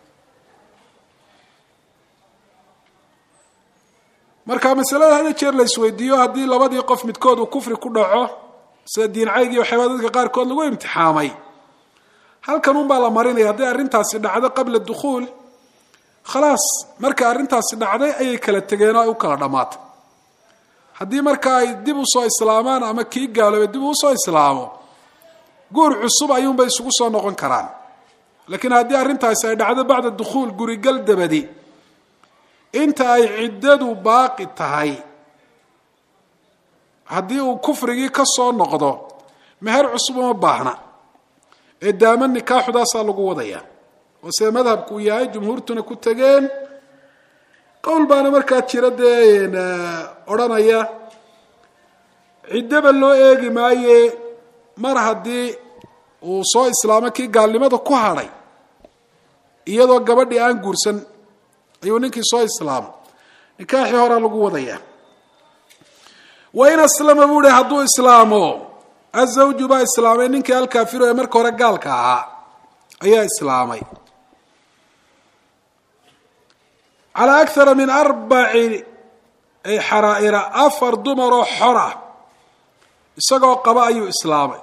marka masalada hada jeer la isweydiiyo haddii labadii qof midkood uu kufri ku dhaco sida diincayg iyo waxyaabaa dadka qaarkood lagu imtixaamay halkan un baa la marinaya hadday arrintaasi dhacdo qabla dukhuul khalaas marka arrintaasi dhacday ayay kala tegeen oo ay u kala dhammaatay haddii marka ay dib usoo islaamaan ama kii gaaloobay dib usoo islaamo guur cusub ayuunbay isugu soo noqon karaan laakiin haddii arrintaasi ay dhacdo bacda dukhuul gurigal dabadi inta ay ciddadu baaqi tahay haddii uu kufrigii ka soo noqdo meher cusub uma baahna ee daama nikaaxudaasaa lagu wadayaa oo sida madhabku uu yahay jumhuurtuna ku tegeen qowl baana markaa jira dee odhanaya ciddaba loo eegi maaye mar haddii uu soo islaamo kii gaalnimada ku hadhay iyadoo gabadhii aan guursan ayuu ninkii soo islaamo nikaaxii horaa lagu wadayaa wain aslama buu hi hadduu islaamo azawju baa islaamay ninkii alkaafiru ee marka hore gaalka ahaa ayaa islaamay calaa akthara min arbaci ay xaraa'ira afar dumaroo xor ah isagoo qaba ayuu islaamay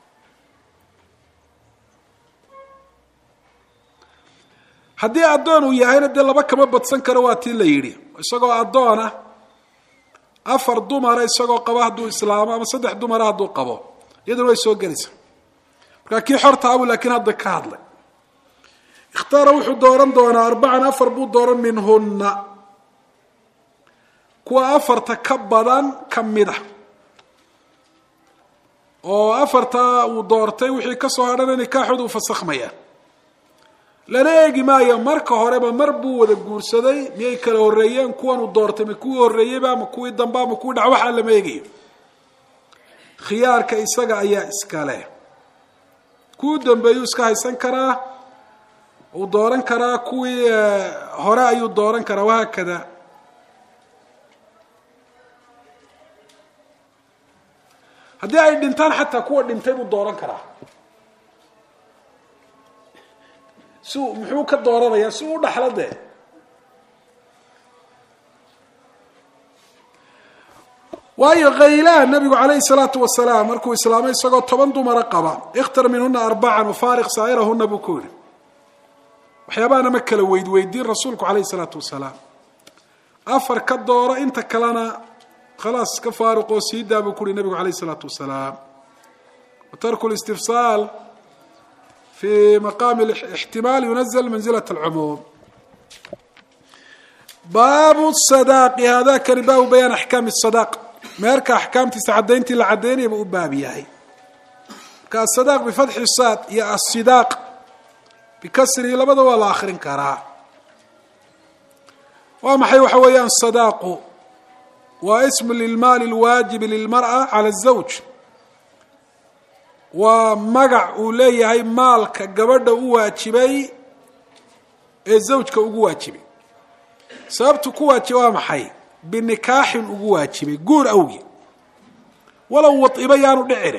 haddii addoon uu yahayna dee laba kama badsan karo waa tii la yidhi isagoo addoon ah afar dumara isagoo qabo hadduu islaamo ama saddex dumara hadduu qabo iyaduna way soo gelaysaa markaa kii xorta abu laakiin hadda ka hadlay ikhtaara wuxuu dooran doonaa arbacan afar buu dooran minhunna kuwa afarta ka badan ka mid a oo afarta uu doortay wixii ka soo hadhana nikaaxooda uu fasakhmaya lana eegi maayo marka horeba mar buu wada guursaday miyay kala horreeyeen kuwan uu doortay ma kuwii horreeyeyba ama kuwii damba ama kuwii dhac waxaa lama eegayo khiyaarka isaga ayaa iskale kuwii dambeeyuu iska haysan karaa uu dooran karaa kuwii hore ayuu dooran karaa wahaakada haddii ay dhintaan xataa kuwa dhintay buu dooran karaa si muxuu ka dooranayaa si uu dhaxlo dee waayo khaylaan nabigu calayhi salaatu wasalaam markuu islaamay isagoo toban dumara qaba ikhtar minhuna arbacan wafaariq saa'irahuna buu ku yidhi waxyaabahana ma kala weydweydiin rasuulku calayhi salaatu wasalaam afar ka dooro inta kalena khalaas ka faaruqoo sii daa buu ku yihi nabigu calayhi salaatu wasalaam wa tarku listifsaal في مقام الاحتمال ينزل منزلة العموم باب الصداق هذا كان باب بيان أحكام الصداق مارك أحكام تسعدينتي العدين يبقوا بابيهي كالصداق بفتح الصاد يا الصداق بكسره لبدا والآخر كراه وما حيو حويان الصداق واسم للمال الواجب للمرأة على الزوج ومقع أوليه مالك قبضة واجبي الزوج كواجبي سببت كواجبي محي بالنكاح واجبي قول أوجي ولو وطئبا يانو دعيره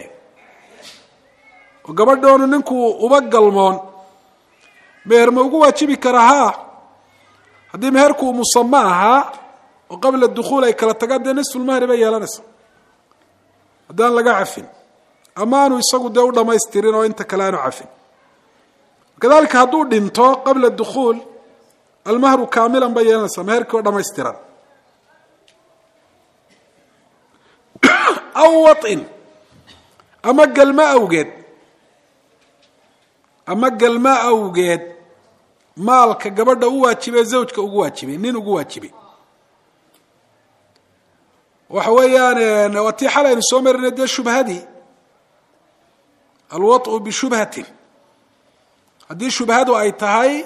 وقبضة ننكو وبقى المون مهر موجو واجبي كراها هذه مهركو مصمعها وقبل الدخول أي كلا تقدم نصف المهر بيا لنصف هذا لقى عفن أمانو يسقوا دولة ما يسترين وإنت كلانو عفن كذلك هدول دينتو قبل الدخول المهر كاملا بيا لنصف مهرك ولا ما يسترين أو وطئ أما قل ما أوجد أما قل ما أوجد مالك قبضة واجبي زوجك واجبي نين واجبي وحويان نواتي حالا نسومر ندي الشبهة دي الوطء بشبهة هذه الشبهة أي تهي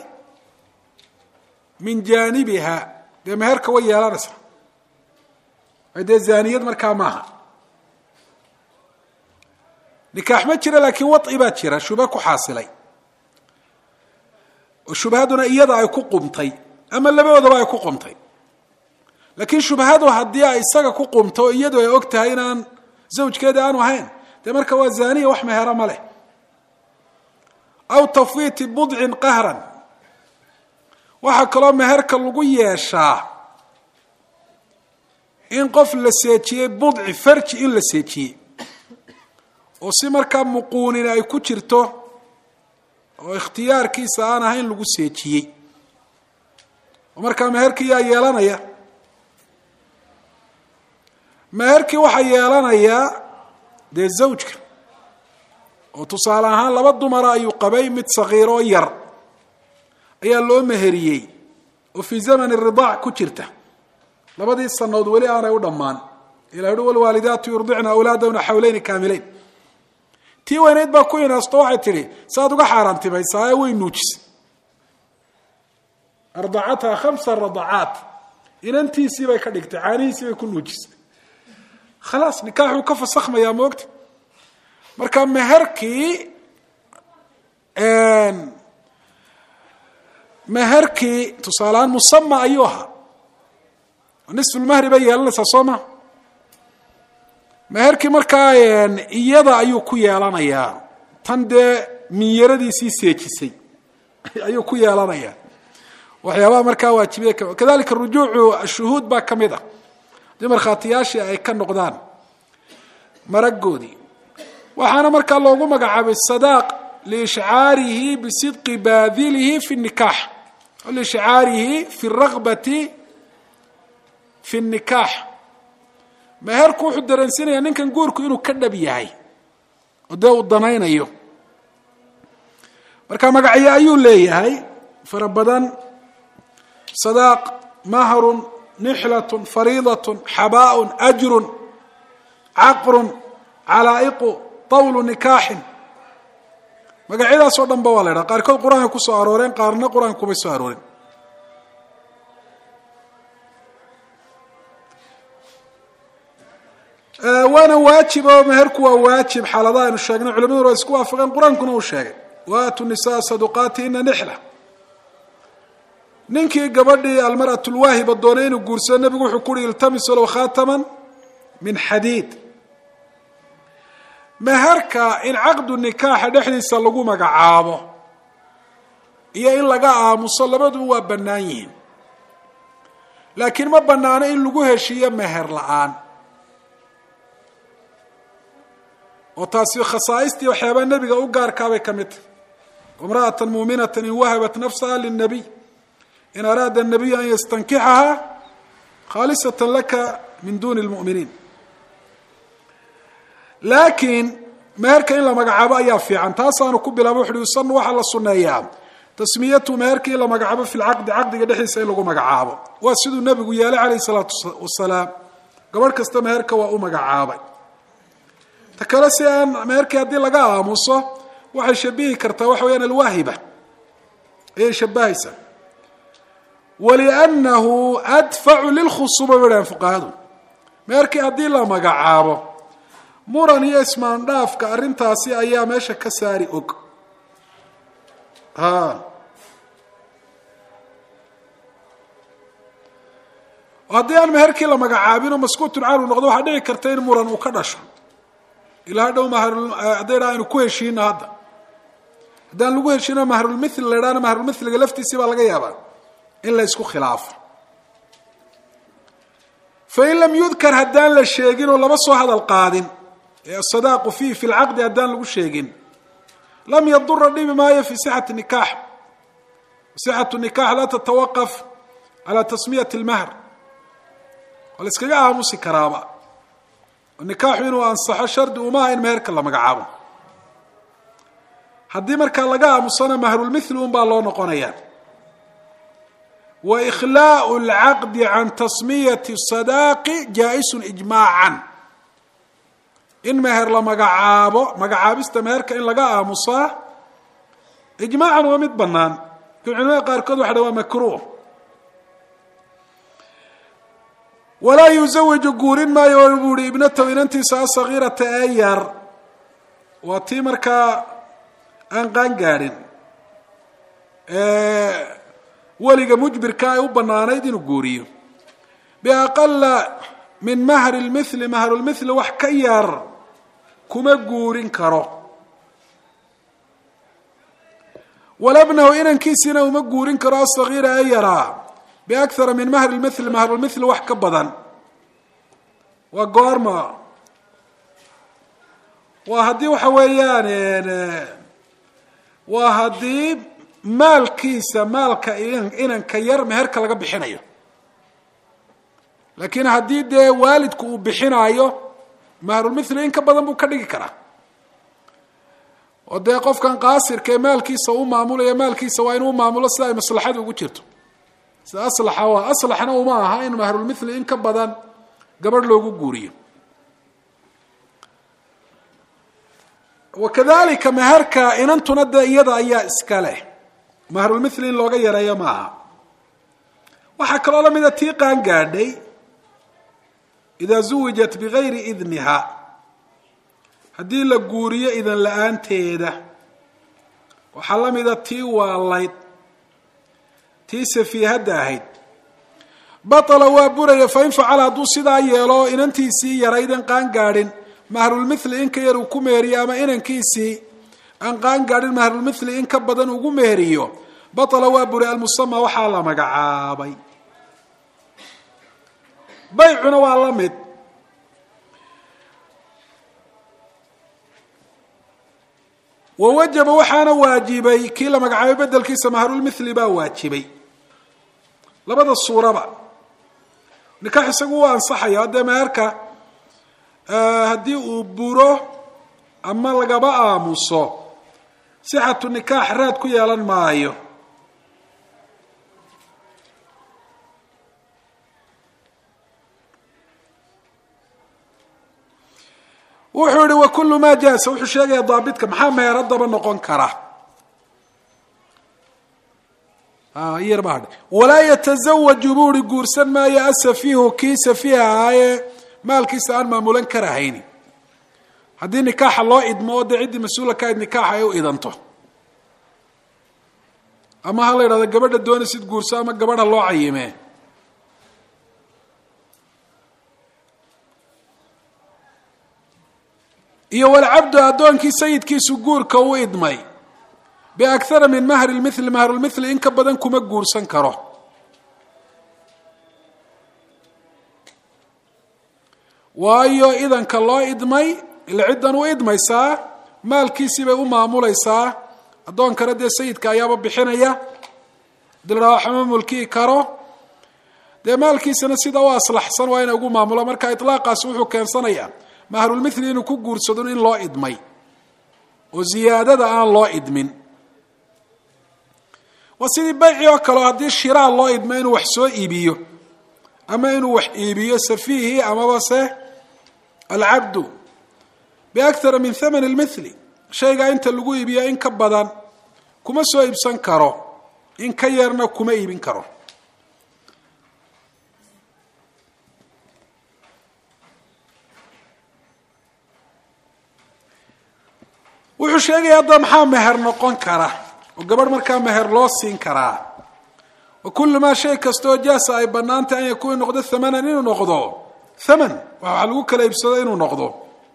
من جانبها دي مهرك ويا لا نسا هذه الزانية مركا معها نكاح ما تشير لكن وطء باتشير شبهك حاصلي والشبهة إيضا يكون قمطي أما اللي بيوضا يكون قمطي لكن شبهاته هديها إساقا كو قمتو إيادو يأوكتها إنان زوج كده آنو هين دي مركا وزانية وحمي هرم له أو تفويت بضع قهرا وحا كلام مهركا اللقوية الشاه إن قفل لسيتي بضع فرج إن لسيتي وسي مركا مقونين أي كترتو واختيار كيسا آنا هين لقو سيتي ومركا مهركا يا يالانا يا مهركي waxa yeelanaya de zawjka oo tusaale ahaan laba dumar ayuu qabay mid sagiiro yar ayaa loo meheriyay oo fi zaman ar-ridaa' ku jirta labadii sanadood wali aanay u dhamaan ilaa wal walidaatu yurdicna awlaadahuna hawlayn kaamilayn tii wayneed ba ku inaasto waxay tiri saad uga xaaraantimaysaa way nuujis arda'ata khamsa rada'at inantiisi bay ka dhigtay caanihiisi bay ku nuujis خلاص نكاحه كف الصخمة يا موقت مركا مهركي ان مهركي تصالان مصمى أيها ونصف المهر بي يلسا صمى مهركي مركا إيضا أيو كويا لنا يا تند ميردي سي سيكي سي أيو كويا لنا يا وحيوان مركا واتبيك كذلك الرجوع الشهود با كميدا دي مرخاتياشي ay ka noqdaan maragoodi waxaana marka loogu magacaabay sadaq li ish'arihi bi sidqi badilihi fi nikah li ish'arihi fi raghbati fi nikah meherku wuxuu daransinaya ninkan guurku inuu ka dhab yahay oo uu danaynayo marka magaciyo ayuu leeyahay farabadan sadaq mahrun نحلة فريضة حباء أجر عقر علائق طول نكاح مقاعدة صدام بواليرا قال كل قرآن كسو أرورين قارنا قرآن كبسو أرورين أه وانا واجب ومهركوا واجب حالضاء الشاقنا علماء رأسكوا أفغان قرآن كنوا الشاقن واتوا النساء صدقاتهن نحلة ninkii gabadhii almar'atu alwaahiba doonay inuu guursado nabigu wuxuu ku iltamiso law khaataman min xadiid maharka in aqdu nikaax dhexdiisa lagu magacaabo iyo in laga aamuso labadu waa bannaan yihiin laakiin ma bannaano in lagu heshiiyo meher la'aan oo taasi khasaa'istii waxyaaba nabiga u gaarka bay kamid umra'atan mu'minatan in wahabat nafsaha lin-nabiy إن أراد النبي أن يستنكحها خالصة لك من دون المؤمنين لكن مهرك إلا مقعبة أيها في عن تاسان وكب لا بحر يصن وحل الصنة أيام تسميته مهرك إلا مقعبة في العقد عقد قد حيث إلا مقعبة واسد النبي قيال عليه الصلاة والسلام قبل كست مهرك وأو مقعبة تكالسي أن مهرك يدي لقاها مصة وحي شبيه كرتا وحوين الواهبة إيه شباهيسا ولأنه أدفع للخصوبة بلا فقهاء meherkii haddii la magacaabo muran iyo ismaandhaafka arrintaasi ayaa meesha ka saari og ha haddii aan meherkii la magacaabin oo maskuutun canhu noqdo waxaa dhici karta in muran uu ka dhasho ilaa dhow mahrul hadday dhaha aynu ku heshiino hadda haddaan lagu heshiino mahrulmithli la idhahna mahrulmithliga laftiisii baa laga yaabaa in la isku khilaafo fain lam yudkar haddaan la sheegin oo lama soo hadal qaadin ee asadaaqu fiihi fi lcaqdi haddaan lagu sheegin lam yadura dhibi maayo fi sixati nikaax sixatu nikaax laa tatawaqaf calaa tasmiyati lmahr waa la iskaga aamusi karaaba nikaaxu inuu ansaxo shardi umaha in meherka la magacaabo haddii markaa laga aamusana mahrulmithli un baa loo noqonaya wa ikhlaau lcaqdi can tasmiyati sadaaqi jaa-isun ijmaacan in meher la magacaabo magacaabista meherka in laga aamusaa ijmaacan waa mid banaan lakin culimada qaarkood waxa dha waa makruuh walaa yuzawiju guurin maayo buu ihi ibnatahu inantiisa asagiirata ee yar waa tii markaa aan qaan gaadhin weliga mujbirka ay u banaanayd inuu guuriyo biaqala min mahri lmithli mahrulmithli wax ka yar kuma guurin karo walabnahu inankiisiina uma guurin karo asagiira ee yaraa biakthara min mahri lmithli mahrulmithli wax ka badan waa goorma waa haddii waxa weeyaan waa haddii maalkiisa maalka inanka yar meherka laga bixinayo laakiin haddii dee waalidku uu bixinaayo mahrulmithli in ka badan buu ka dhigi karaa oo dee qofkan qaasirka ee maalkiisa u maamulaya maalkiisa waa inuu maamulo sida ay maslaxadu ugu jirto sida aslaxa waa aslaxna uma aha in mahrulmithli in ka badan gabadh loogu guuriyo wakadalika meherka inantuna dee iyada ayaa iska leh mahrulmithli in looga yareeyo ma aha waxaa kaloo la mida tii qaan gaadhay idaa zuwijat bigayri idniha haddii la guuriyo idan la-aanteeda waxaa la mida tii waalayd tii safiihadda ahayd batala waa buraya fain facala hadduu sidaa yeelo inantiisii yaraydan qaan gaadhin mahrulmithli in ka yar uu ku meheriyo ama inankiisii aan qaan gaadhin mahrulmithli in ka badan ugu meheriyo batala waa buray almusama waxaa la magacaabay baycuna waa la mid wawajaba waxaana waajibay kii la magacaabay bedelkiisa mahrulmithli baa waajibay labada suuraba nikaax isagu waa ansaxaya haddee meherka haddii uu buro ama lagaba aamuso sixatu nikaax raad ku yeelan maayo wuxuu yihi wakulu ma jaasa wuxuu sheegaya daabitka maxaa meheradaba noqon kara yar baa walaa yatasawaju buu hi guursan maayo asafiihu kii safiiha ahaaye maalkiisa aan maamulan karahayni haddii nikaaxa loo idmo oo dee ciddii mas-uula ka ayd nikaaxa ay u idanto ama ha la yidhahdo gabadha doonaysid guurso ama gabadha loo cayimee iyo walcabdu addoonkii sayidkiisu guurka u idmay biakthara min mahri lmithli mahrulmithli in ka badan kuma guursan karo waayo idanka loo idmay ila ciddan u idmaysaa maalkiisii bay u maamulaysaa addoonkana dee sayidka ayaaba bixinaya hadii la dhaha waxama mulkiyi karo dee maalkiisana sida u aslaxsan waa inay ugu maamulo marka ilaaqaasi wuxuu keensanayaa mahrulmithli inuu ku guursado in loo idmay oo ziyaadada aan loo idmin waa sidii bayci oo kaleo haddii shiraa loo idmo inuu wax soo iibiyo ama inuu wax iibiyo safiihi amaba se alcabdu biakthara min thamani lmithli shaygaa inta lagu iibiyo in ka badan kuma soo iibsan karo in ka yarna kuma iibin karo wuxuu sheegaya hadda maxaa meher noqon kara oo gabadh markaa meher loo siin karaa وكل ما شيء كستو جاس أي بنانت أن يكون نقض ثمنا إنه نقضه ثمن وحلوك لا يبصد إنه نقضه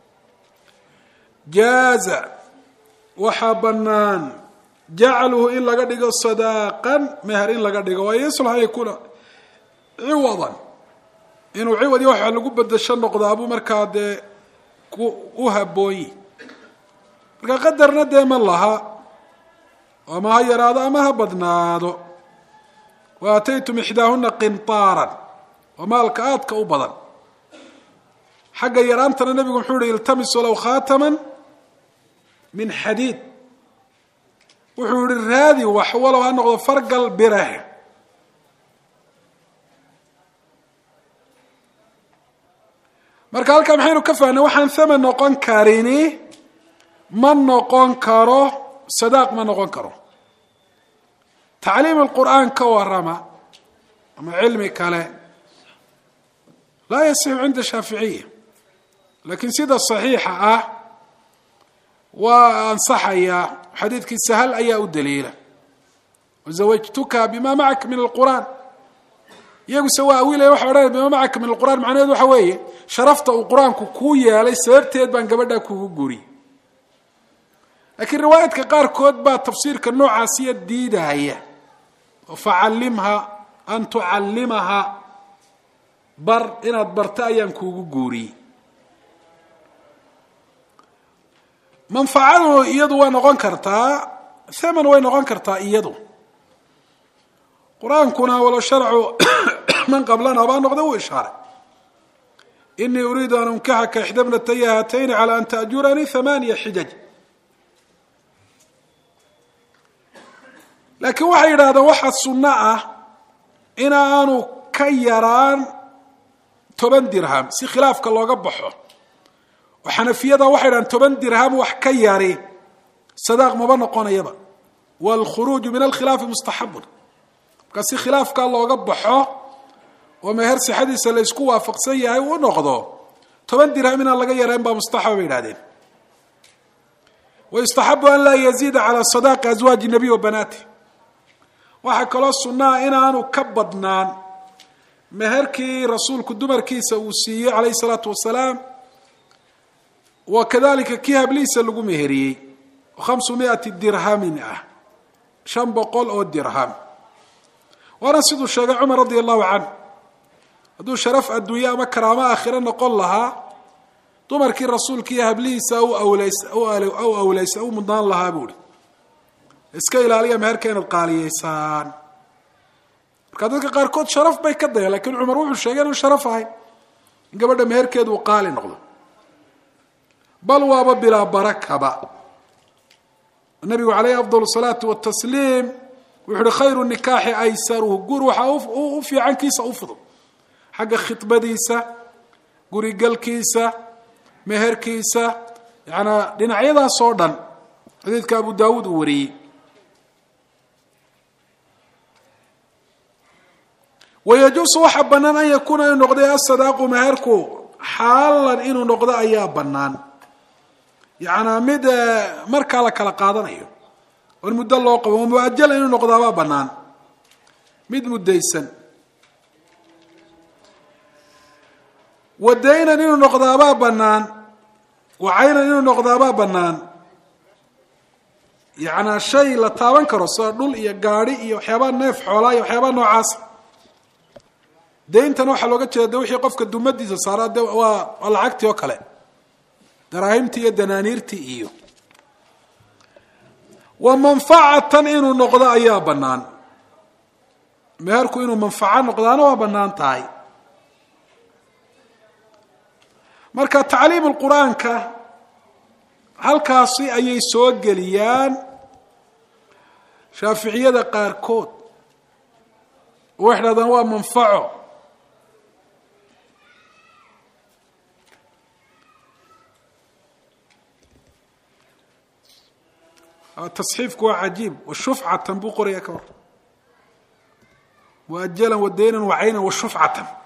جاز وحبنان جعله إلا قد يقول صداقا مهر إلا قد يقول ويصلح يكون عوضا إنه عوض يوحى لقب بدل الشن نقضه أبو مركاد وهبوي قدر ندم الله وما هي راضى ما هبدنا ذو واتيتم إحداهن قنطارا ومالك آتك أبدا حق يرانتنا النبي محمد يلتمس ولو خاتما من حديد وحور الرادي وحوله أنه فرق البره مركا لك محينو كفانا وحان ثمن نقون كاريني من نقون كارو صداق من نقون كارو تعليم القرآن كورما أما علمي كلا لا يصح عند الشافعية لكن سيدة الصحيحة أه وأنصح إياه حديثك السهل أي الدليل وزوجتك بما معك من القرآن يقول سواء ويلا يوحى بما معك من القرآن معناه ذو حويه شرفت القرآن كوكوية ليس سيرتيد بان قبلها كوكوري لكن رواية كقار كود با تفسير كالنوع عاسية ديدة هي فعلمها أن تعلمها بر إن أدبرتا أيام كوكوري من فعله إيضو ونغن كرتا ثمن ونغن كرتا إيضو قرآن كنا ولو شرعوا من قبلنا بان نغدو إشارة إني أريد أن أنكحك إحدى ابنتي هاتين على أن تأجرني ثمانية حجج لكن وحي هذا واحد صناعة إن أنو كيران تبن درهم سي خلاف كالله قبحه وحنفية واحد أن تبن درهم وحكياري صداق مبنقون يبا والخروج من الخلاف مستحب كسي خلاف كالله قبحه وما هرسي حديث اللي يسكوها فقسية ونقضه تبن درهم من الله قيرين بمستحب بينادين ويستحب أن لا يزيد على صداق أزواج النبي وبناته waxaa kaloo sunnaa inaanu ka badnaan meherkii rasuulku dumarkiisa uu siiyey calayhi salaatu wasalaam wa kadalika kii habliisa lagu meheriyey khamsumi'ati dirhamin ah shan boqol oo dirham waana siduu sheegay cumar radia allahu canhu hadduu sharaf adduunye ama karaamo aakhiro noqon lahaa dumarkii rasuulkii hablihiisa u awlaysa u awlaysa u mudnaan lahaa buuri iska ilaaliya meherka inaad qaaliyeysaan marka dadka qaarkood sharaf bay ka dayeen laakiin cumar wuxuu sheegay inuu sharaf ahay in gabadha meherkeedu uu qaali noqdo bal waaba bilaa barakaba nabigu calayhi afdalu salaatu watasliim wuxuu yihi khayru nikaaxi aysaruhu gur waxa u fiican kiisa u fudud xagga khitbadiisa gurigalkiisa meherkiisa yana dhinacyadaas oo dhan xadiidka abu daawud uu wariyey ويجوز واحد بنان أن يكون النقضي الصداق مهركو حالا إنه نقضي أيها بنان يعني مد مركا لك لقادنا أيوه والمدة الله قبل ومؤجل إنه نقضي بنان مد مديسا ودينا إنه نقضي بنان وعينا إنه نقضي بنان يعني شيء لطابن كرسول دول إيا قاري إيا وحيابان نيف حولا إيا وحيابان نوعاس deyntan waxa looga jeedaa wixii qofka dumadiisa saarada waa lacagtii oo kale daraahimtii iyo danaaniirtii iyo wa manfaacatan inuu noqdo ayaa banaan meherku inuu manfaaco noqdaana waa banaan tahay marka tacliim quraanka halkaasi ayay soo geliyaan shaafiiciyada qaarkood waxdaan waa manfaaco التصحيف كوا عجيب والشفعة تنبو قرية كور مؤجلا ودينا وعينا والشفعة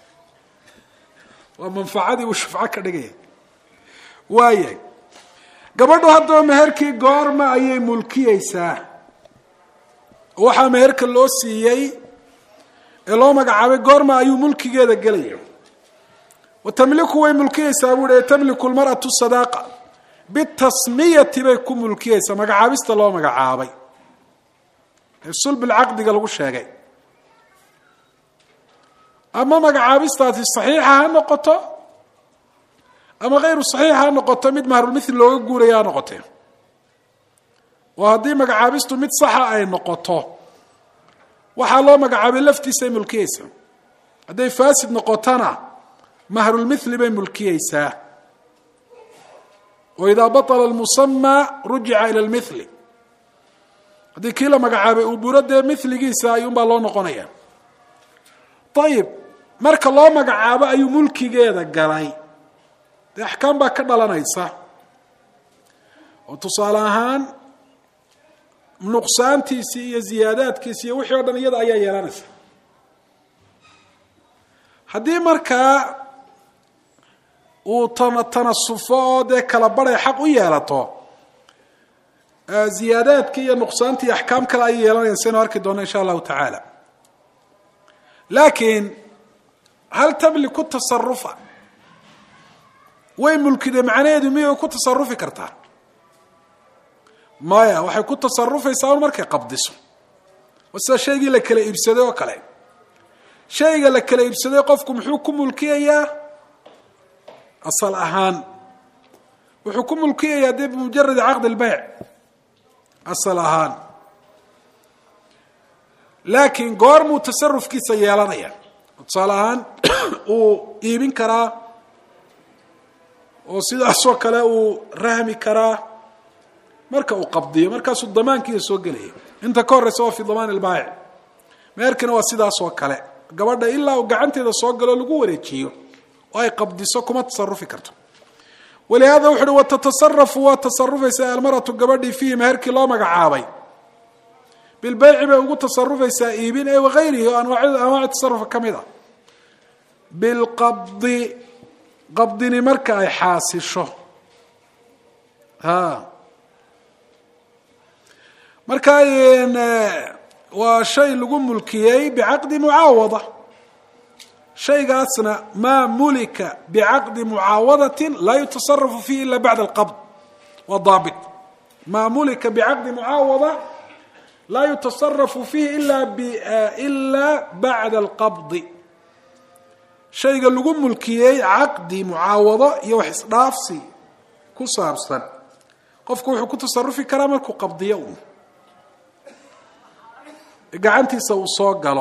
ومنفعتي والشفعة كدقية وايي gabadhu haddaba meherkii goorma ayay mulkiyeysaa waxaa meherka loo siiyey ee loo magacaabay goorma ayuu mulkigeeda gelaya watamliku way mulkiyeysaa buu hi tamliku lmar'atu sadaaqa bitasmiyati bay ku mulkiyeysaa magacaabista loo magacaabay ee sulbil caqdiga lagu sheegay ama magacaabistaasi saxiixa ha noqoto ama hayru saxiixa ha noqoto mid mahrulmithli looga guuraya ha noqotee oo haddii magacaabistu mid saxa ay noqoto waxaa loo magacaabay laftiisay mulkiyeysaa hadday faasid noqotona mahrulmithli bay mulkiyeysaa oo idaa baطla lmusamaa rujica ila lmithli haddii kii la magacaabay uu buro dee miligiisa ayuunbaa loo noqonaya ayib marka loo magacaabo ayuu mulkigeeda galay dee axkaam baa ka dhalanaysa oo tusaale ahaan nuqsaantiisii iyo ziyaadaadkiisi iyo wixii o dhan iyada ayaa yeelanaysa haddii markaa uu tana tanasufo oo dee kala baray xaq u yeelato ziyaadaadkii iyo nuqsaantii iyo axkaam kale ayay yeelanayaan saynu arki doona insha allahu tacaala laakiin hal tamliku tasarufa way mulkide macnaheedu miyay ku tasarufi kartaa maya waxay ku tasarufaysaa un markay qabdiso oo sida shaygii la kala iibsaday oo kale shayga la kala iibsaday qofku muxuu ku mulkiyayaa asal ahaan wuxuu ku mulkiyayaa dee bimujaradi caqdi lbayc asal ahaan laakiin goormuu tasarufkiisa yeelanaya tusaale ahaan uu iibin karaa oo sidaasoo kale uu rahmi karaa marka uu qabdiyo markaasuu damaankiisa soo gelaya inta ka horeysa waa fi damaan ilbaayic meherkina waa sidaasoo kale gabadha ilaa uu gacanteeda soo galo lagu wareejiyo oo ay qabdiso kuma tasarufi karto walihaada wuxu uhi watatasarafu waa tasarufaysaa almaratu gabadhii fiihi meherkii loo magacaabay bilbayci bay ugu tasarufaysaa iibin ee wagayrihi oo anwaaci tasarufa ka mid a bilqabdi qabdini marka ay xaasisho ha marka waa shay lagu mulkiyey bicaqdi mucaawada shaygaasna maa mulika bicaqdi mucaawadatin laa yutasarafu fiihi ila bacda alqabd waa daabit maa mulika bicaqdi mucaawada laa yutasarafu fiihi ila ila bacda alqabdi shayga lagu mulkiyey caqdi mucaawado iyo wax isdhaafsi ku saabsan qofku wuxuu ku tasarufi karaa markuu qabdiyo un gacantiisa uu soo galo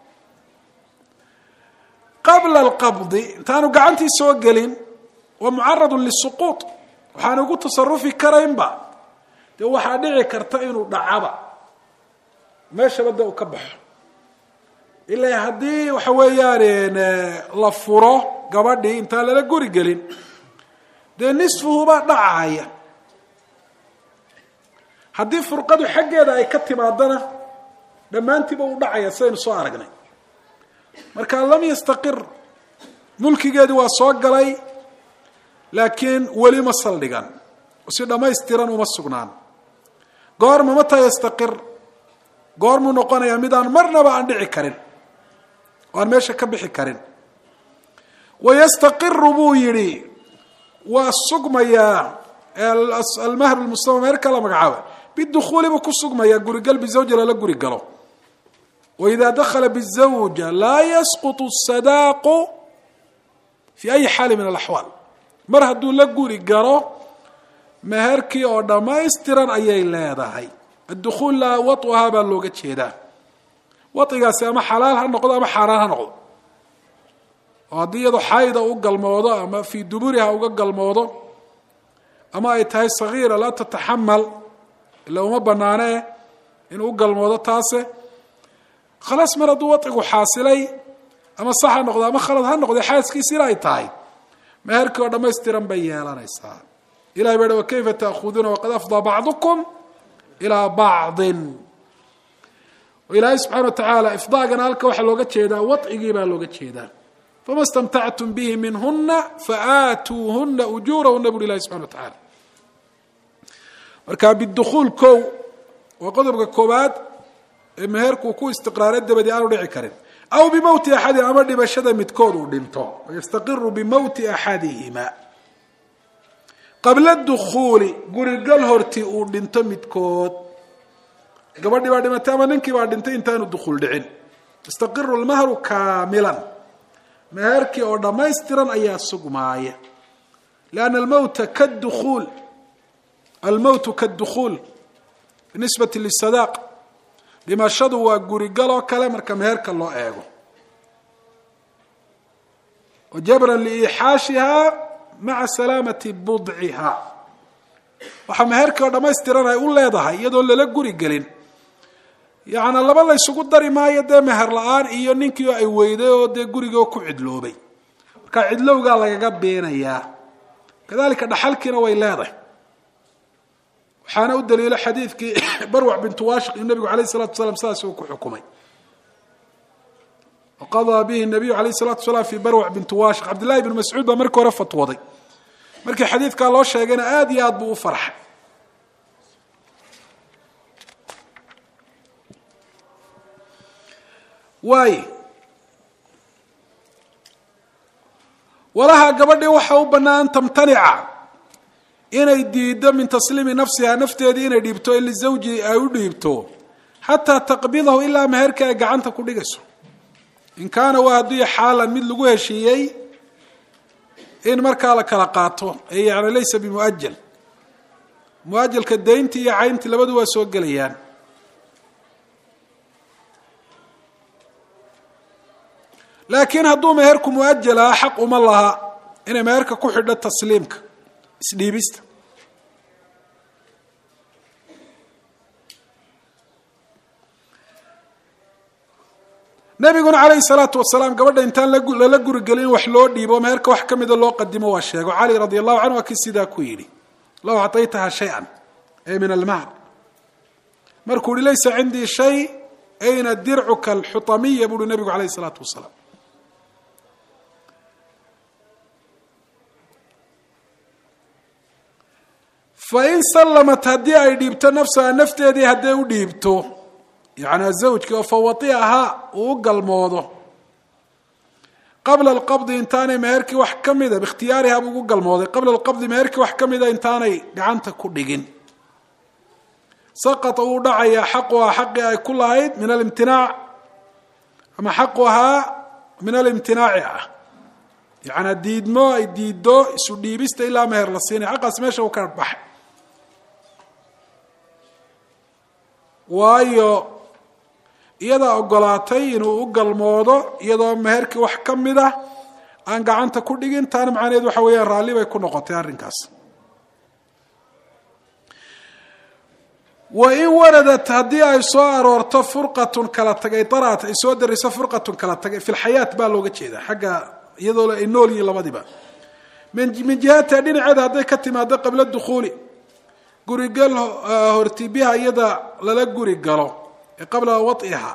qabla alqabdi intaanu gacantii soo gelin waa mucaradun lisuquuط waxaanu ugu tasarufi karaynba dee waxaa dhici karta inuu dhacaba meeshaba de uu ka baxo ilaa haddii waxa weeyaan la furo gabadhii intaan lala guri gelin dee nisfuhubaa dhacaya haddii furqadu xaggeeda ay ka timaadana dhammaantiiba uu dhacaya sidaynu soo aragnay marka lam yastaqir mulkigeedii waa soo galay laakiin weli ma saldhigan si dhammaystiran uma sugnaan goorma mataa yastaqir goormuu noqonayaa midaan marnaba aan dhici karin oo aan meesha ka bixi karin wayastaqiru buu yidhi waa sugmayaa almahru lmustama meherka la magacaaba bidukhuuli buu ku sugmayaa gurigal bizawja lala guri galo waida dakhala bizawja laa yasqutu sadaaqu fi ayi xaali min alaxwaal mar hadduu la guri galo meherkii oo dhammaystiran ayay leedahay addukuul laa waطuhaa baa looga jeedaa waطigaasi ama xalaal ha noqdo ama xaaraan ha noqdo oo haddii iyadoo xayda u galmoodo ama fii duburiha uga galmoodo ama ay tahay sagiira laa tataxamal ila uma banaanee inuu u galmoodo taase khalaas mar hadduu waطigu xaasilay ama sax ha noqdo ama khalad ha noqdo xaaskiisina ay tahay meherkii oo dhammaystiran bay yeelanaysaa ilahay baa wakayfa taakuduuna waqad afdaa bacdukum ilaa bacdin ilaahay subxana wa tacaala ifdaagana halka waxaa looga jeedaa waطcigii baa looga jeedaa fama stamtactum bihi minhuna faatuuhuna ujuurahuna buri ilahi subxana wa tacaala marka bidukhul kow wa qodobka koobaad ee meherku ku istiqraaray dabadi aanu dhici karin aw bimawti ahadi ama dhibashada midkood uu dhinto yastaqiru bimawti ahadihima qabla ad-dukhul gurigal horti uu dhinto midkood gabadhii baa dhimatay ama ninkii baa dhintay intaanu dukhul dhicin yastaqiru al-mahru kaamilan meherkii oo dhammaystiran ayaa sugmaaya لأن الموت كالدخول الموت كالدخول بالنسبة للصداق لما شدوا وقرقلوا كلام كمهرك الله ايغو وجبرا لإيحاشها مع سلامة بضعها وحمهرك ودما استرانا يقول لا يضحى يدول للا قرقلين يعني الله بالله يسوق داري ما يدى مهر الآن إيو نينكيو أي ويدي ودي قرقو كعدلو بي كعدلو قال لك قبينا إياه كذلك دحلكنا ويلاده وحانا الدليل حديث كي بروع بنت واشق النبي عليه الصلاة والسلام ساسه كحكمي وقضى به النبي عليه الصلاة والسلام في بروع بنت واشق عبد الله بن مسعود بمركه رفض وضي مركي حديث قال الله شيغنا آدي آد بو فرح واي ولها قبل وحا وبنان تمتنع inay diido min tasliimi nafsiha nafteedii inay dhiibto ilaa zawji ay u dhiibto hatta taqbidahu ila meherka ay gacanta ku dhigayso in kaana waadi xaalan mid lagu heshiiyay in marka la kala qaato ay yaani laysa bi muajjal muajjalka deynti iyo caynti labadu waa soo galayaan laakiin hadduu meherku muajjala xaq uma laha inay meherka ku xidho tasliimka isdhiibista nabiguna calayhi salaatu wasalaam gabadha intaan lala gurigelin wax loo dhiibo meherka wax kamida loo qadimo waa sheego cali radiyallahu anhu waa kii sidaa ku yidhi law actaytaha shay-an ay min almahr markuu yihi laysa cindii shay ayna dircuka alxutamiya buuhi nabigu calayhi salaatu wasalaam فإن سلمت هدي أي ديبتو نفسها نفتيدي هدي وديبتو يعني الزوج وفوطيها وقل موضوع قبل القبض انتاني مهركي وحكمي باختيارها بوقل موضوع قبل القبض مهركي وحكمي انتاني دعانتا كردقين سقط ودعي حقها حقها أي كل عيد من الامتناع أما حقها من الامتناع يعني الديد ما الديد دو سودي بيست إلا مهر للصيني حقها سماشا وكربح waayo iyada ogolaatay inuu u galmoodo iyadoo meherkii wax ka mid ah aan gacanta ku dhigin taan macnaheed waxa weeyaan raalli bay ku noqotay arrinkaas wa in waradat haddii ay soo aroorto furqatun kala tagay daraat ay soo dariso furqatun kala tagay fi lxayaat baa looga jeedaa xagga iyadoo ay nool yihiin labadiba min jihata dhinaceeda hadday ka timaado qabla dukhuuli gurigal horti biha iyada lala guri galo qabla wad'iha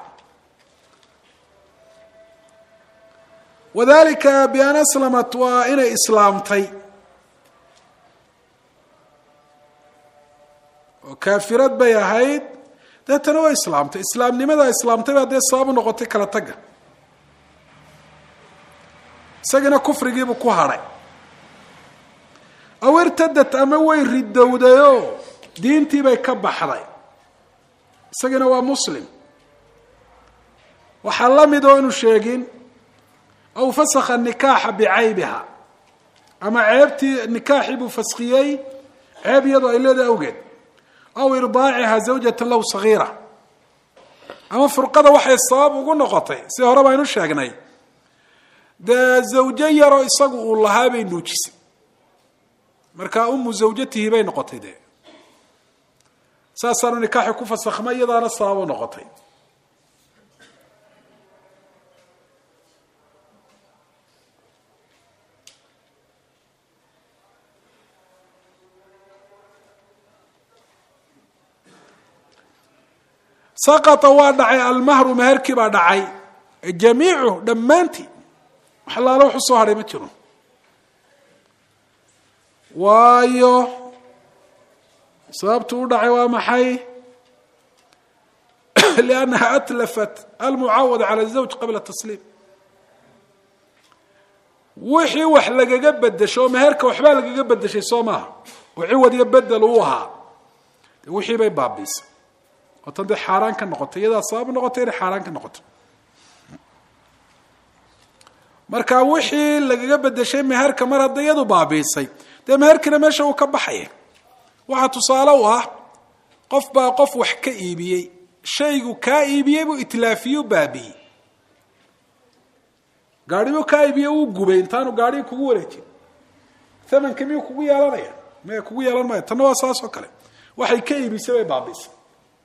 wadalika bi an aslamat wa ina islaamtay oo kaafirad bay ahayd dadana waa islaamtay islaamnimada islaamtay baa dee sabab noqotay kala taga isagana kufrigiibu ku haray أو ارتدت أما وين ردوديو دينتي باي كبحضي سجنا ومسلم وحلمي دون شيقين أو فسخ النكاح بعيبها أما عيبتي النكاح بفسخيي عيب يضع إلا أوجد أو إرضاعها زوجة له صغيرة أما فرقة وحي الصواب وقلنا قطعي سيهرب عينو شيقني ده زوجي رئيسه الله بين نوجس marka ummu zawjatihi bay noqotay de saasana nikaaxu ku fasakhmay iyadaana sabab noqotay سقط وضع المهر مهركي با دحay jamiicu dhamaanti wax la ruux soo haray ma jiro waayo sababtu u dhacay waa maxay liannaha atlafat almucaawada cala zawj qabla tasliim wixii wax lagaga bedesho meherka waxbaa lagaga bedeshay soo maaha oo ciwad iyo bedel uu ahaa wixii bay baabiisay oo tan dee xaaraan ka noqotay iyadaa sabab noqotay inay xaaraan ka noqoto marka wixii lagaga bedeshay meherka mar hadda iyadu baabiisay dee meherkina meesha uu ka baxaya waxaa tusaale u ah qof baa qof wax ka iibiyey shaygu kaa iibiyey buu itlaafiyu baabiyey gaadhibuu kaa iibiyey uu gubay intaanu gaadhigi kugu wareejin thamanka miyuu kugu yeelanaya maya kugu yeelan maayo tanna waa saas oo kale waxay ka iibisay bay baabiisay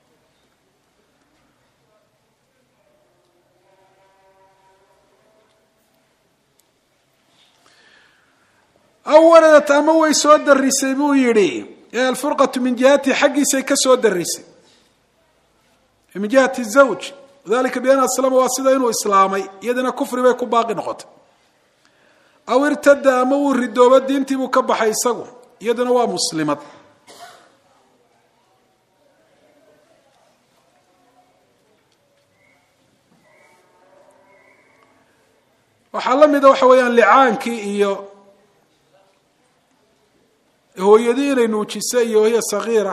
aw waradat ama way soo darisay buu yidhi ee alfurqatu min jihati xaggiisay ka soo darisay min jihati zawj dalika bian aslama waa sida inuu islaamay iyadana kufri bay ku baaqi noqotay aw irtada ama uu ridooba diintii buu ka baxay isagu iyadana waa muslimad waxaa la mida waxa weeyaan licaankii iyo hooyadii inay nuujisa iyo hiya sagiira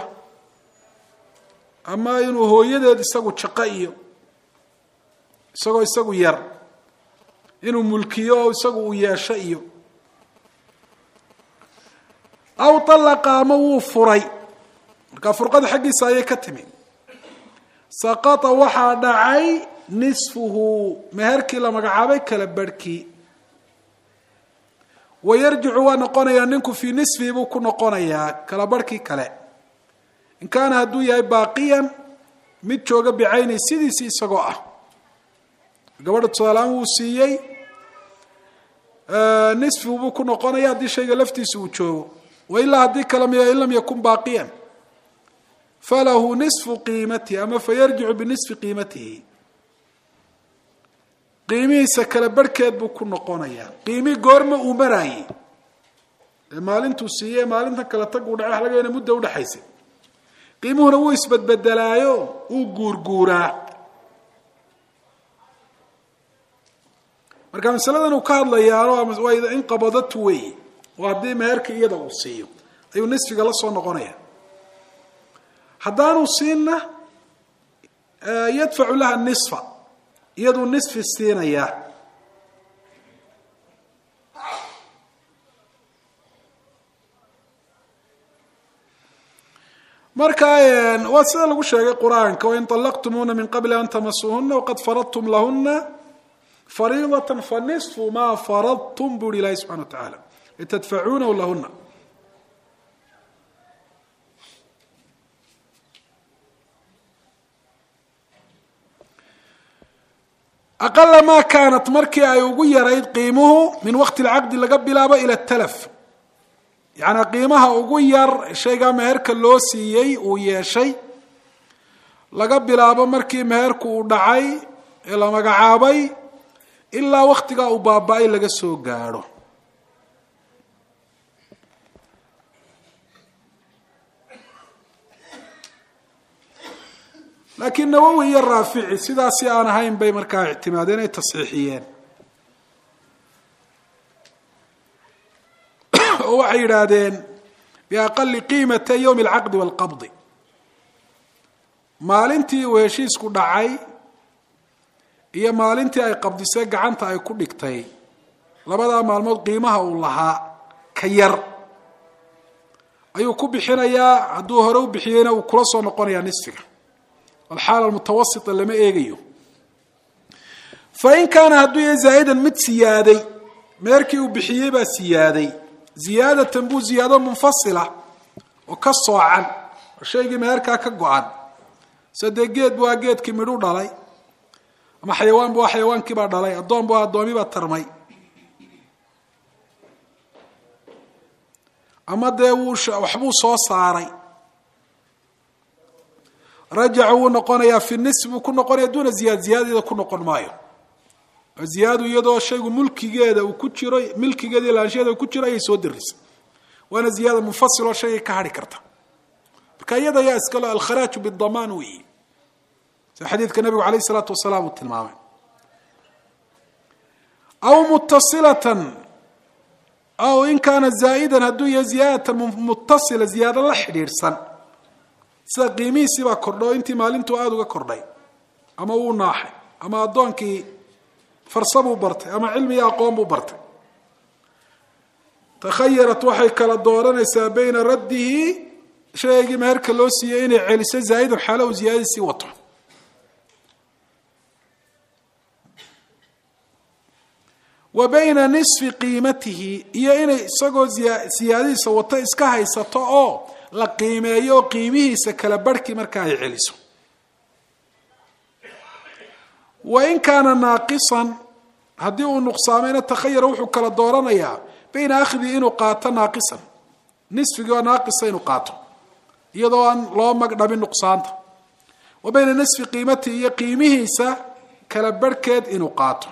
ama inuu hooyadeed isagu jaqo iyo isagoo isagu yar inuu mulkiyo oo isagu uu yeesho iyo aw talaqa ama wuu furay markaa furqada xaggiisa ayay ka timi saqata waxaa dhacay nisfuhu meherkii la magacaabay kala barhkii wayarjicu waa noqonayaa ninku fii nisfihi buu ku noqonayaa kala barhkii kale in kaana hadduu yahay baaqiyan mid jooga bicayni sidiisii isagoo ah gabadha tusaaleaan wuu siiyey nisfihu buu ku noqonaya haddii shayga laftiisa uu joogo wailaa haddii kale miya in lam yakun baaqiyan falahu nisfu qiimatihi ama fayarjicu binisfi qiimatihi qiimihiisa kala barhkeed buu ku noqonayaa qiimi goorma uu maraayey ee maalintuu siiyey maalintan kala tag uu dhaca wax laga yana mudda udhaxaysay qiimuhuna wuu isbedbedelaayo uu guurguuraa marka masaladan uu ka hadlayaano waa in qabadatu wey oo haddii meherka iyada uu siiyo ayuu nisfiga la soo noqonaya haddaanu siinna yadfacu laha nisfa iyaduu nisfi siinayaa marka waa sida lagu sheegay qur-aanka wain طalaqtumuuna min qabli an tamasuuhuna waqad faradtum lahuna fariidata fanisfu ma faradtum bu uhi ilahi subxana wa tacaala litadfacuunahu lahuna aqala maa kaanat markii ay ugu yarayd qiimuhu min waqti lcaqdi laga bilaabo ila talaf yacnaa qiimaha ugu yar shaygaa meherka loo siiyey uu yeeshay laga bilaabo markii meherku uu dhacay ee la magacaabay ilaa waktigaa uu baaba-ay laga soo gaadho laakiin nawowi iyo raafici sidaasi aan ahayn bay markaa ictimaadeen ay tasxiixiyeen oo waxay yidhaahdeen biaqali qiimata yowmi alcaqdi waalqabdi maalintii uu heshiisku dhacay iyo maalintii ay qabdisay gacanta ay ku dhigtay labadaa maalmood qiimaha uu lahaa ka yar ayuu ku bixinayaa hadduu hore u bixiyeyna uu kula soo noqonayaa nisfiga alxaala almutawasita lama eegayo fain kaana hadduu yahay zaa'idan mid siyaaday meerkii uu bixiyey baa siyaaday ziyaadatan buu ziyaado munfasila oo ka soocan oo shaygii meherkaa ka go-an sadee geed bu waa geedkii midhu dhalay ama xayawaan bu waa xayawaankii baa dhalay addoon bu waa addoomi baa tarmay ama dee wuu waxbuu soo saaray rajaca wuu noqonayaa fi nisf buu ku noqonaya duuna ziyaad ziyaadadeeda ku noqon maayo ziyaadu iyadoo shaygu mulkigeeda uu ku jiro milkigeeda ilaanshaheeda uu ku jiro ayay soo darisay waana ziyaada munfasil oo shaygay ka hadhi karta marka iyada yaa iskalo alkharaaju bidamaan weyi sida xadiidka nabigu calayh isalaatu wasalaam uu tilmaamay aw mutasilatan aw in kaana zaa'idan hadduu yahay ziyaadatan mutasila ziyaado la xidhiidhsan sida qiimihiisii baa kordhay oo intii maalintuu aada uga kordhay ama wuu naaxay ama addoonkii farsabuu bartay ama cilmi iyo aqoon buu bartay takhayarat waxay kala dooranaysaa bayna raddihi shaygii meherka loo siiyey inay celiso zaa'idan xaalo uu ziyaadadiisii wato wa bayna nisfi qiimatihi iyo inay isagoo siyaadadiisa wato iska haysato oo la qiimeeyo oo qiimihiisa kala barhkii markaa ay celiso wain kaana naaqisan haddii uu nuqsaamayna takhayara wuxuu kala dooranayaa bayna akhdii inuu qaato naaqisan nisfigii oo naaqisa inuu qaato iyadoo aan loo magdhabin nuqsaanta wa bayna nisfi qiimatihi iyo qiimihiisa kala barhkeed inuu qaato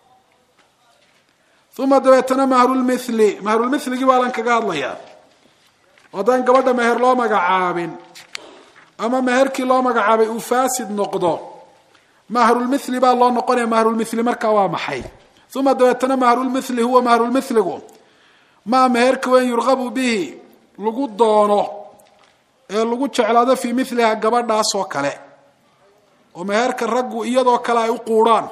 uma dabeetana mahrulmithli mahrulmithligi baa lan kaga hadlayaa haddaan gabadha meher loo magacaabin ama meherkii loo magacaabay uu faasid noqdo mahrulmithli baa loo noqonaya mahrulmithli markaa waa maxay uma dabeetana mahrulmithli huwa mahrulmithligu maa meherka weyn yurqabu bihi lagu doono ee lagu jeclaado fii miliha gabadhaas oo kale oo meherka raggu iyadoo kale ay u quudhaan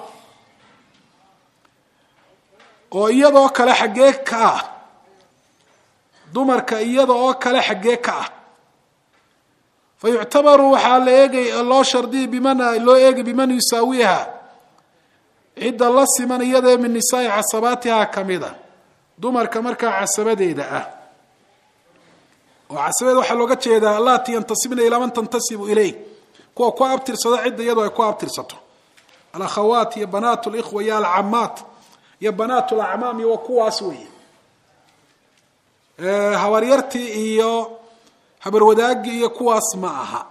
oo iyadoo kale xaggee ka ah dumarka iyada oo kale xaggee ka ah fa yuctabaru waxaa la eegay loo shardiyay biman loo eegay biman yusaawiha cidda la siman iyadee min nisaa'i casabaatiha kamida dumarka markaa casabadeeda ah oo casabadeeda waxaa looga jeedaa allaati yantasibna ilaa man tantasibu ilayh kuwa ku abtirsado cidda iyadoo ay ku abtirsato alakhawaat iyo banaat likhwa iyo alcamaat iyo banaat lacmaam iyo kuwaas weeye habaryartii iyo habarwadaagii iyo kuwaas ma aha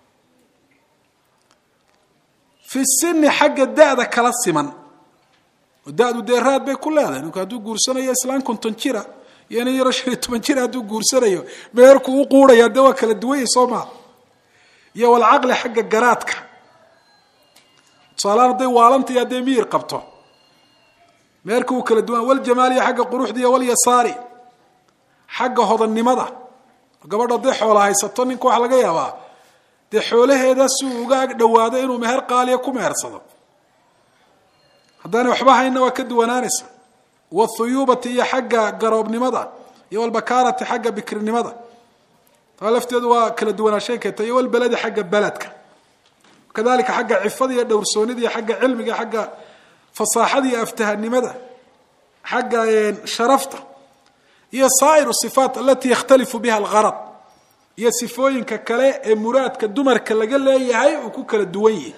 fi sini xagga da-da kala siman oo da-du dee raad bay ku leedahay ninku hadduu guursanayo islaan konton jira iyo nin yaro shan iyo toban jir hadduu guursanayo meherku u quudhaya dee waa kala duwanya soo maa iyo walcaqli xagga garaadka tusaalaan hadday waalantayo hadday miyir qabto meherka wuu kala duwan waljamaaliya xagga quruxdiiyo walyasaari xagga hodannimada gabadho hadday xoola haysato ninka waxaa laga yaabaa dee xoolaheeda si uu uga ag dhawaado inuu meher qaaliya ku mehersado haddaana waxba hayna waa ka duwanaanaysa wathuyuubati iyo xagga garoobnimada iyo walbakaarati xagga bikrinimada taa lafteedu waa kala duwanaanshay keenta iyo walbeledi xagga beledka kadalika xagga cifada iyo dhowrsoonida iyo xagga cilmiga xagga fasaaxada iyo aftahanimada xagga sharafta iyo saa'ir sifaat alati yakhtalifu biha algharad iyo sifooyinka kale ee muraadka dumarka laga leeyahay uu ku kala duwan yahay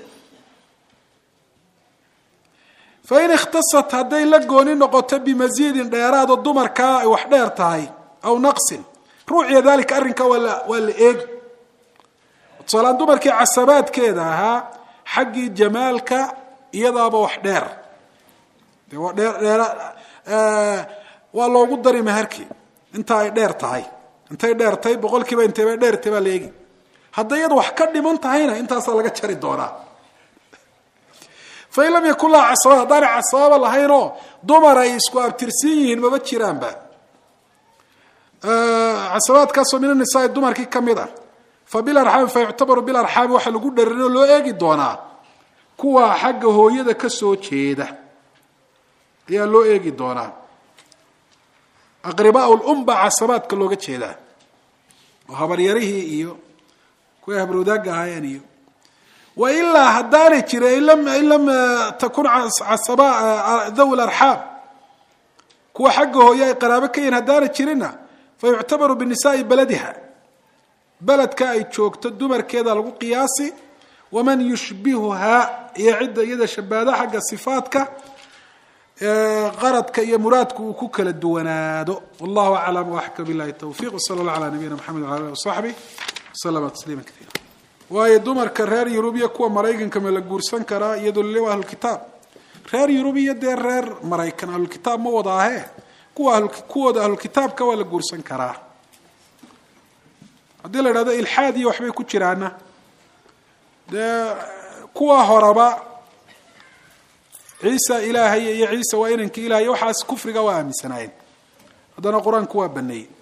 fain ikhtasat hadday la gooni noqoto bimasiidin dheeraado dumarkaa ay wax dheer tahay aw naqsin ruuxiya dalika arrinkaa waa la waa la eegi tusaalaan dumarkii casabaadkeeda ahaa xaggii jamaalka iyadaaba wax dheer de waa dheer dheer waa loogu dari meherkii inta ay dheer tahay intay dheertay boqolkiiba intayba dheertay baa la eegi hadday iyada wax ka dhiman tahayna intaasaa laga jari doonaa fain lam yakun laha casabad haddaanay casababa lahaynoo dumar ay isku abtirsan yihiin maba jiraanba casabaadkaasoo min anisaai dumarkii kamid a fa bilarxaami fa yuctabaru bilarxaami waxaa lagu dharin oo loo eegi doonaa kuwa xagga hooyada ka soo jeeda ayaa loo eegi doonaa aqribaa lum baa casabaadka looga jeedaa oo habaryarihii iyo kuway habarwadaagga ahaayeen iyo wailaa haddaanay jira in lam takun casaba dhawi larxaam kuwa xagga hooye ay qaraabo ka yihin haddaanay jirinna fa yuctabaru binisaai beladiha beledka ay joogto dumarkeeda lagu qiyaasi waman yushbihuhaa iyo cidda iyada shabaada xagga sifaadka qaradka iyo muraadku uu ku kala duwanaado wallahu aclam waxka bilahi tawfiq wsala allah calaa nabiyina maxamed wala alihi wasaxbi waslama tasliima kaiira waayo dumarka reer yurubiya kuwa maraykanka ma la guursan karaa iyadoo lalewa ahlulkitaab reer yurubiya dee reer maraykan ahlulkitaab ma wada ahee kuwa kuwooda ahlulkitaabka waa la guursan karaa haddii la idhahdo ilxaad iyo waxbay ku jiraana dee kuwa horaba ciisa ilaahay iyo ciisa waa inankii ilahay waxaas kufriga waa aaminsanaayeen haddana qur-aanku waa baneeyey